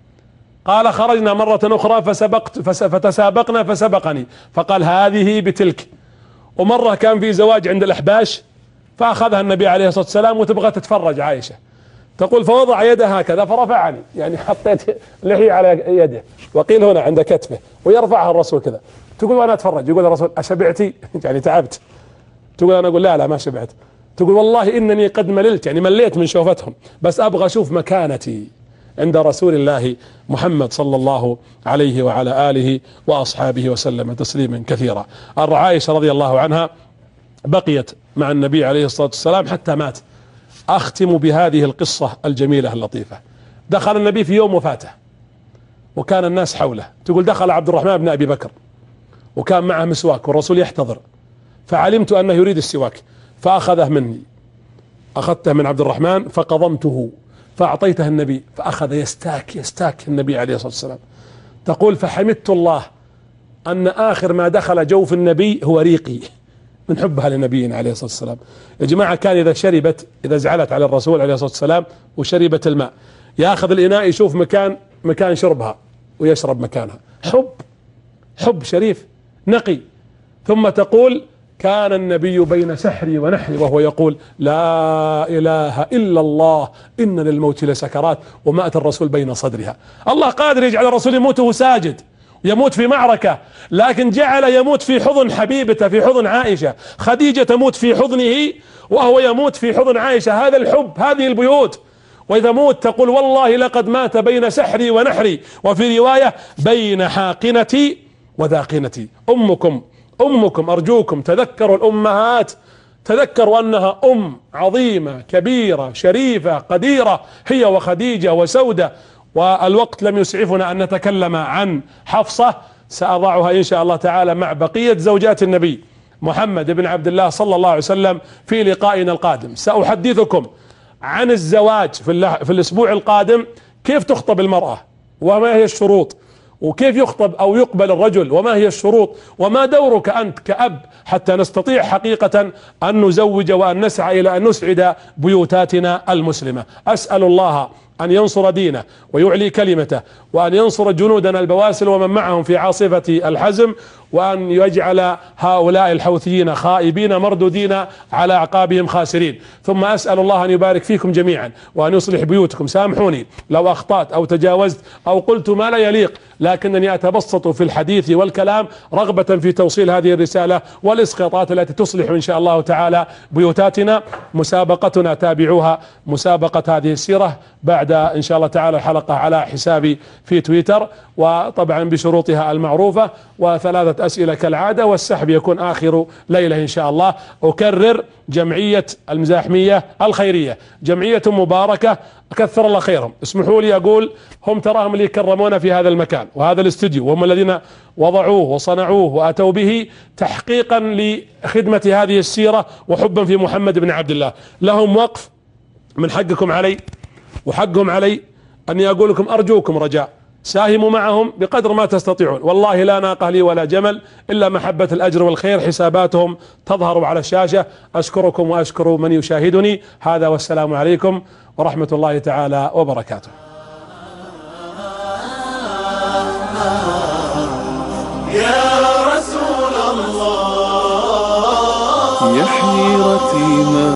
قال خرجنا مرة اخرى فتسابقنا فسبقني، فقال هذه بتلك. ومرة كان في زواج عند الاحباش فاخذها النبي عليه الصلاة والسلام وتبغى تتفرج عائشة، تقول فوضع يده هكذا فرفعني، يعني حطيت لحية على يده، وقيل هنا عند كتفه، ويرفعها الرسول كذا. تقول وانا اتفرج، يقول الرسول اشبعتي؟ يعني تعبت؟ تقول انا اقول لا ما شبعت. تقول والله انني قد مللت، يعني مليت من شوفتهم، بس ابغى اشوف مكانتي عند رسول الله محمد صلى الله عليه وعلى آله وأصحابه وسلم تسليما كثيرا. عائشة رضي الله عنها بقيت مع النبي عليه الصلاة والسلام حتى مات. أختم بهذه القصة الجميلة اللطيفة. دخل النبي في يوم وفاته وكان الناس حوله، تقول دخل عبد الرحمن بن أبي بكر وكان معه مسواك والرسول يحتضر، فعلمت أنه يريد السواك فأخذه مني، أخذته من عبد الرحمن فقضمته، فأعطيتها النبي فأخذ يستاك النبي عليه الصلاة والسلام. تقول فحمدت الله أن آخر ما دخل جوف النبي هو ريقي من حبها لنبينا عليه الصلاة والسلام. يا جماعة كان إذا زعلت على الرسول عليه الصلاة والسلام وشربت الماء ياخذ الإناء يشوف مكان شربها ويشرب مكانها. حب شريف نقي. ثم تقول كان النبي بين سحري ونحري وهو يقول لا إله إلا الله إن للموت لسكرات، ومات الرسول بين صدرها. الله قادر يجعل الرسول يموت وهو ساجد، يموت في معركة، لكن جعل يموت في حضن حبيبته، في حضن عائشة. خديجة تموت في حضنه وهو يموت في حضن عائشة. هذا الحب، هذه البيوت. وإذا موت تقول والله لقد مات بين سحري ونحري، وفي رواية بين حاقنتي وذاقنتي. أمكم أرجوكم تذكروا الأمهات، تذكروا أنها أم عظيمة كبيرة شريفة قديرة، هي وخديجة وسودة. والوقت لم يسعفنا أن نتكلم عن حفصة، سأضعها إن شاء الله تعالى مع بقية زوجات النبي محمد بن عبد الله صلى الله عليه وسلم في لقائنا القادم. سأحدثكم عن الزواج في الأسبوع القادم، كيف تخطب المرأة وما هي الشروط، وكيف يخطب أو يقبل الرجل وما هي الشروط، وما دورك أنت كأب حتى نستطيع حقيقة أن نزوج وأن نسعى إلى أن نسعد بيوتاتنا المسلمة. أسأل الله أن ينصر دينه ويعلي كلمته، وأن ينصر جنودنا البواسل ومن معهم في عاصفة الحزم، وأن يجعل هؤلاء الحوثيين خائبين مردودين على أعقابهم خاسرين. ثم أسأل الله أن يبارك فيكم جميعا وأن يصلح بيوتكم. سامحوني لو أخطأت أو تجاوزت أو قلت ما لا يليق، لكنني أتبسط في الحديث والكلام رغبة في توصيل هذه الرسالة والإسقاطات التي تصلح إن شاء الله تعالى بيوتاتنا. مسابقتنا تابعوها، مسابقة هذه السيرة، بعد إن شاء الله تعالى الحلقة على حسابي في تويتر، وطبعا بشروطها المعروفة، وثلاثة أسئلة كالعادة، والسحب يكون آخر ليلة إن شاء الله. أكرر، جمعية المزاحمية الخيرية جمعية مباركة، كثر الله خيرهم. اسمحوا لي أقول هم تراهم اللي يكرمونا في هذا المكان وهذا الاستوديو، وهم الذين وضعوه وصنعوه وأتوا به تحقيقا لخدمة هذه السيرة وحبا في محمد بن عبد الله. لهم وقف، من حقكم علي وحقهم علي أني أقول لكم أرجوكم رجاء ساهموا معهم بقدر ما تستطيعون. والله لا ناقة لي ولا جمل إلا محبة الأجر والخير. حساباتهم تظهر على الشاشة. أشكركم وأشكر من يشاهدني. هذا والسلام عليكم ورحمة الله تعالى وبركاته. يا رسول الله يحيي رتيما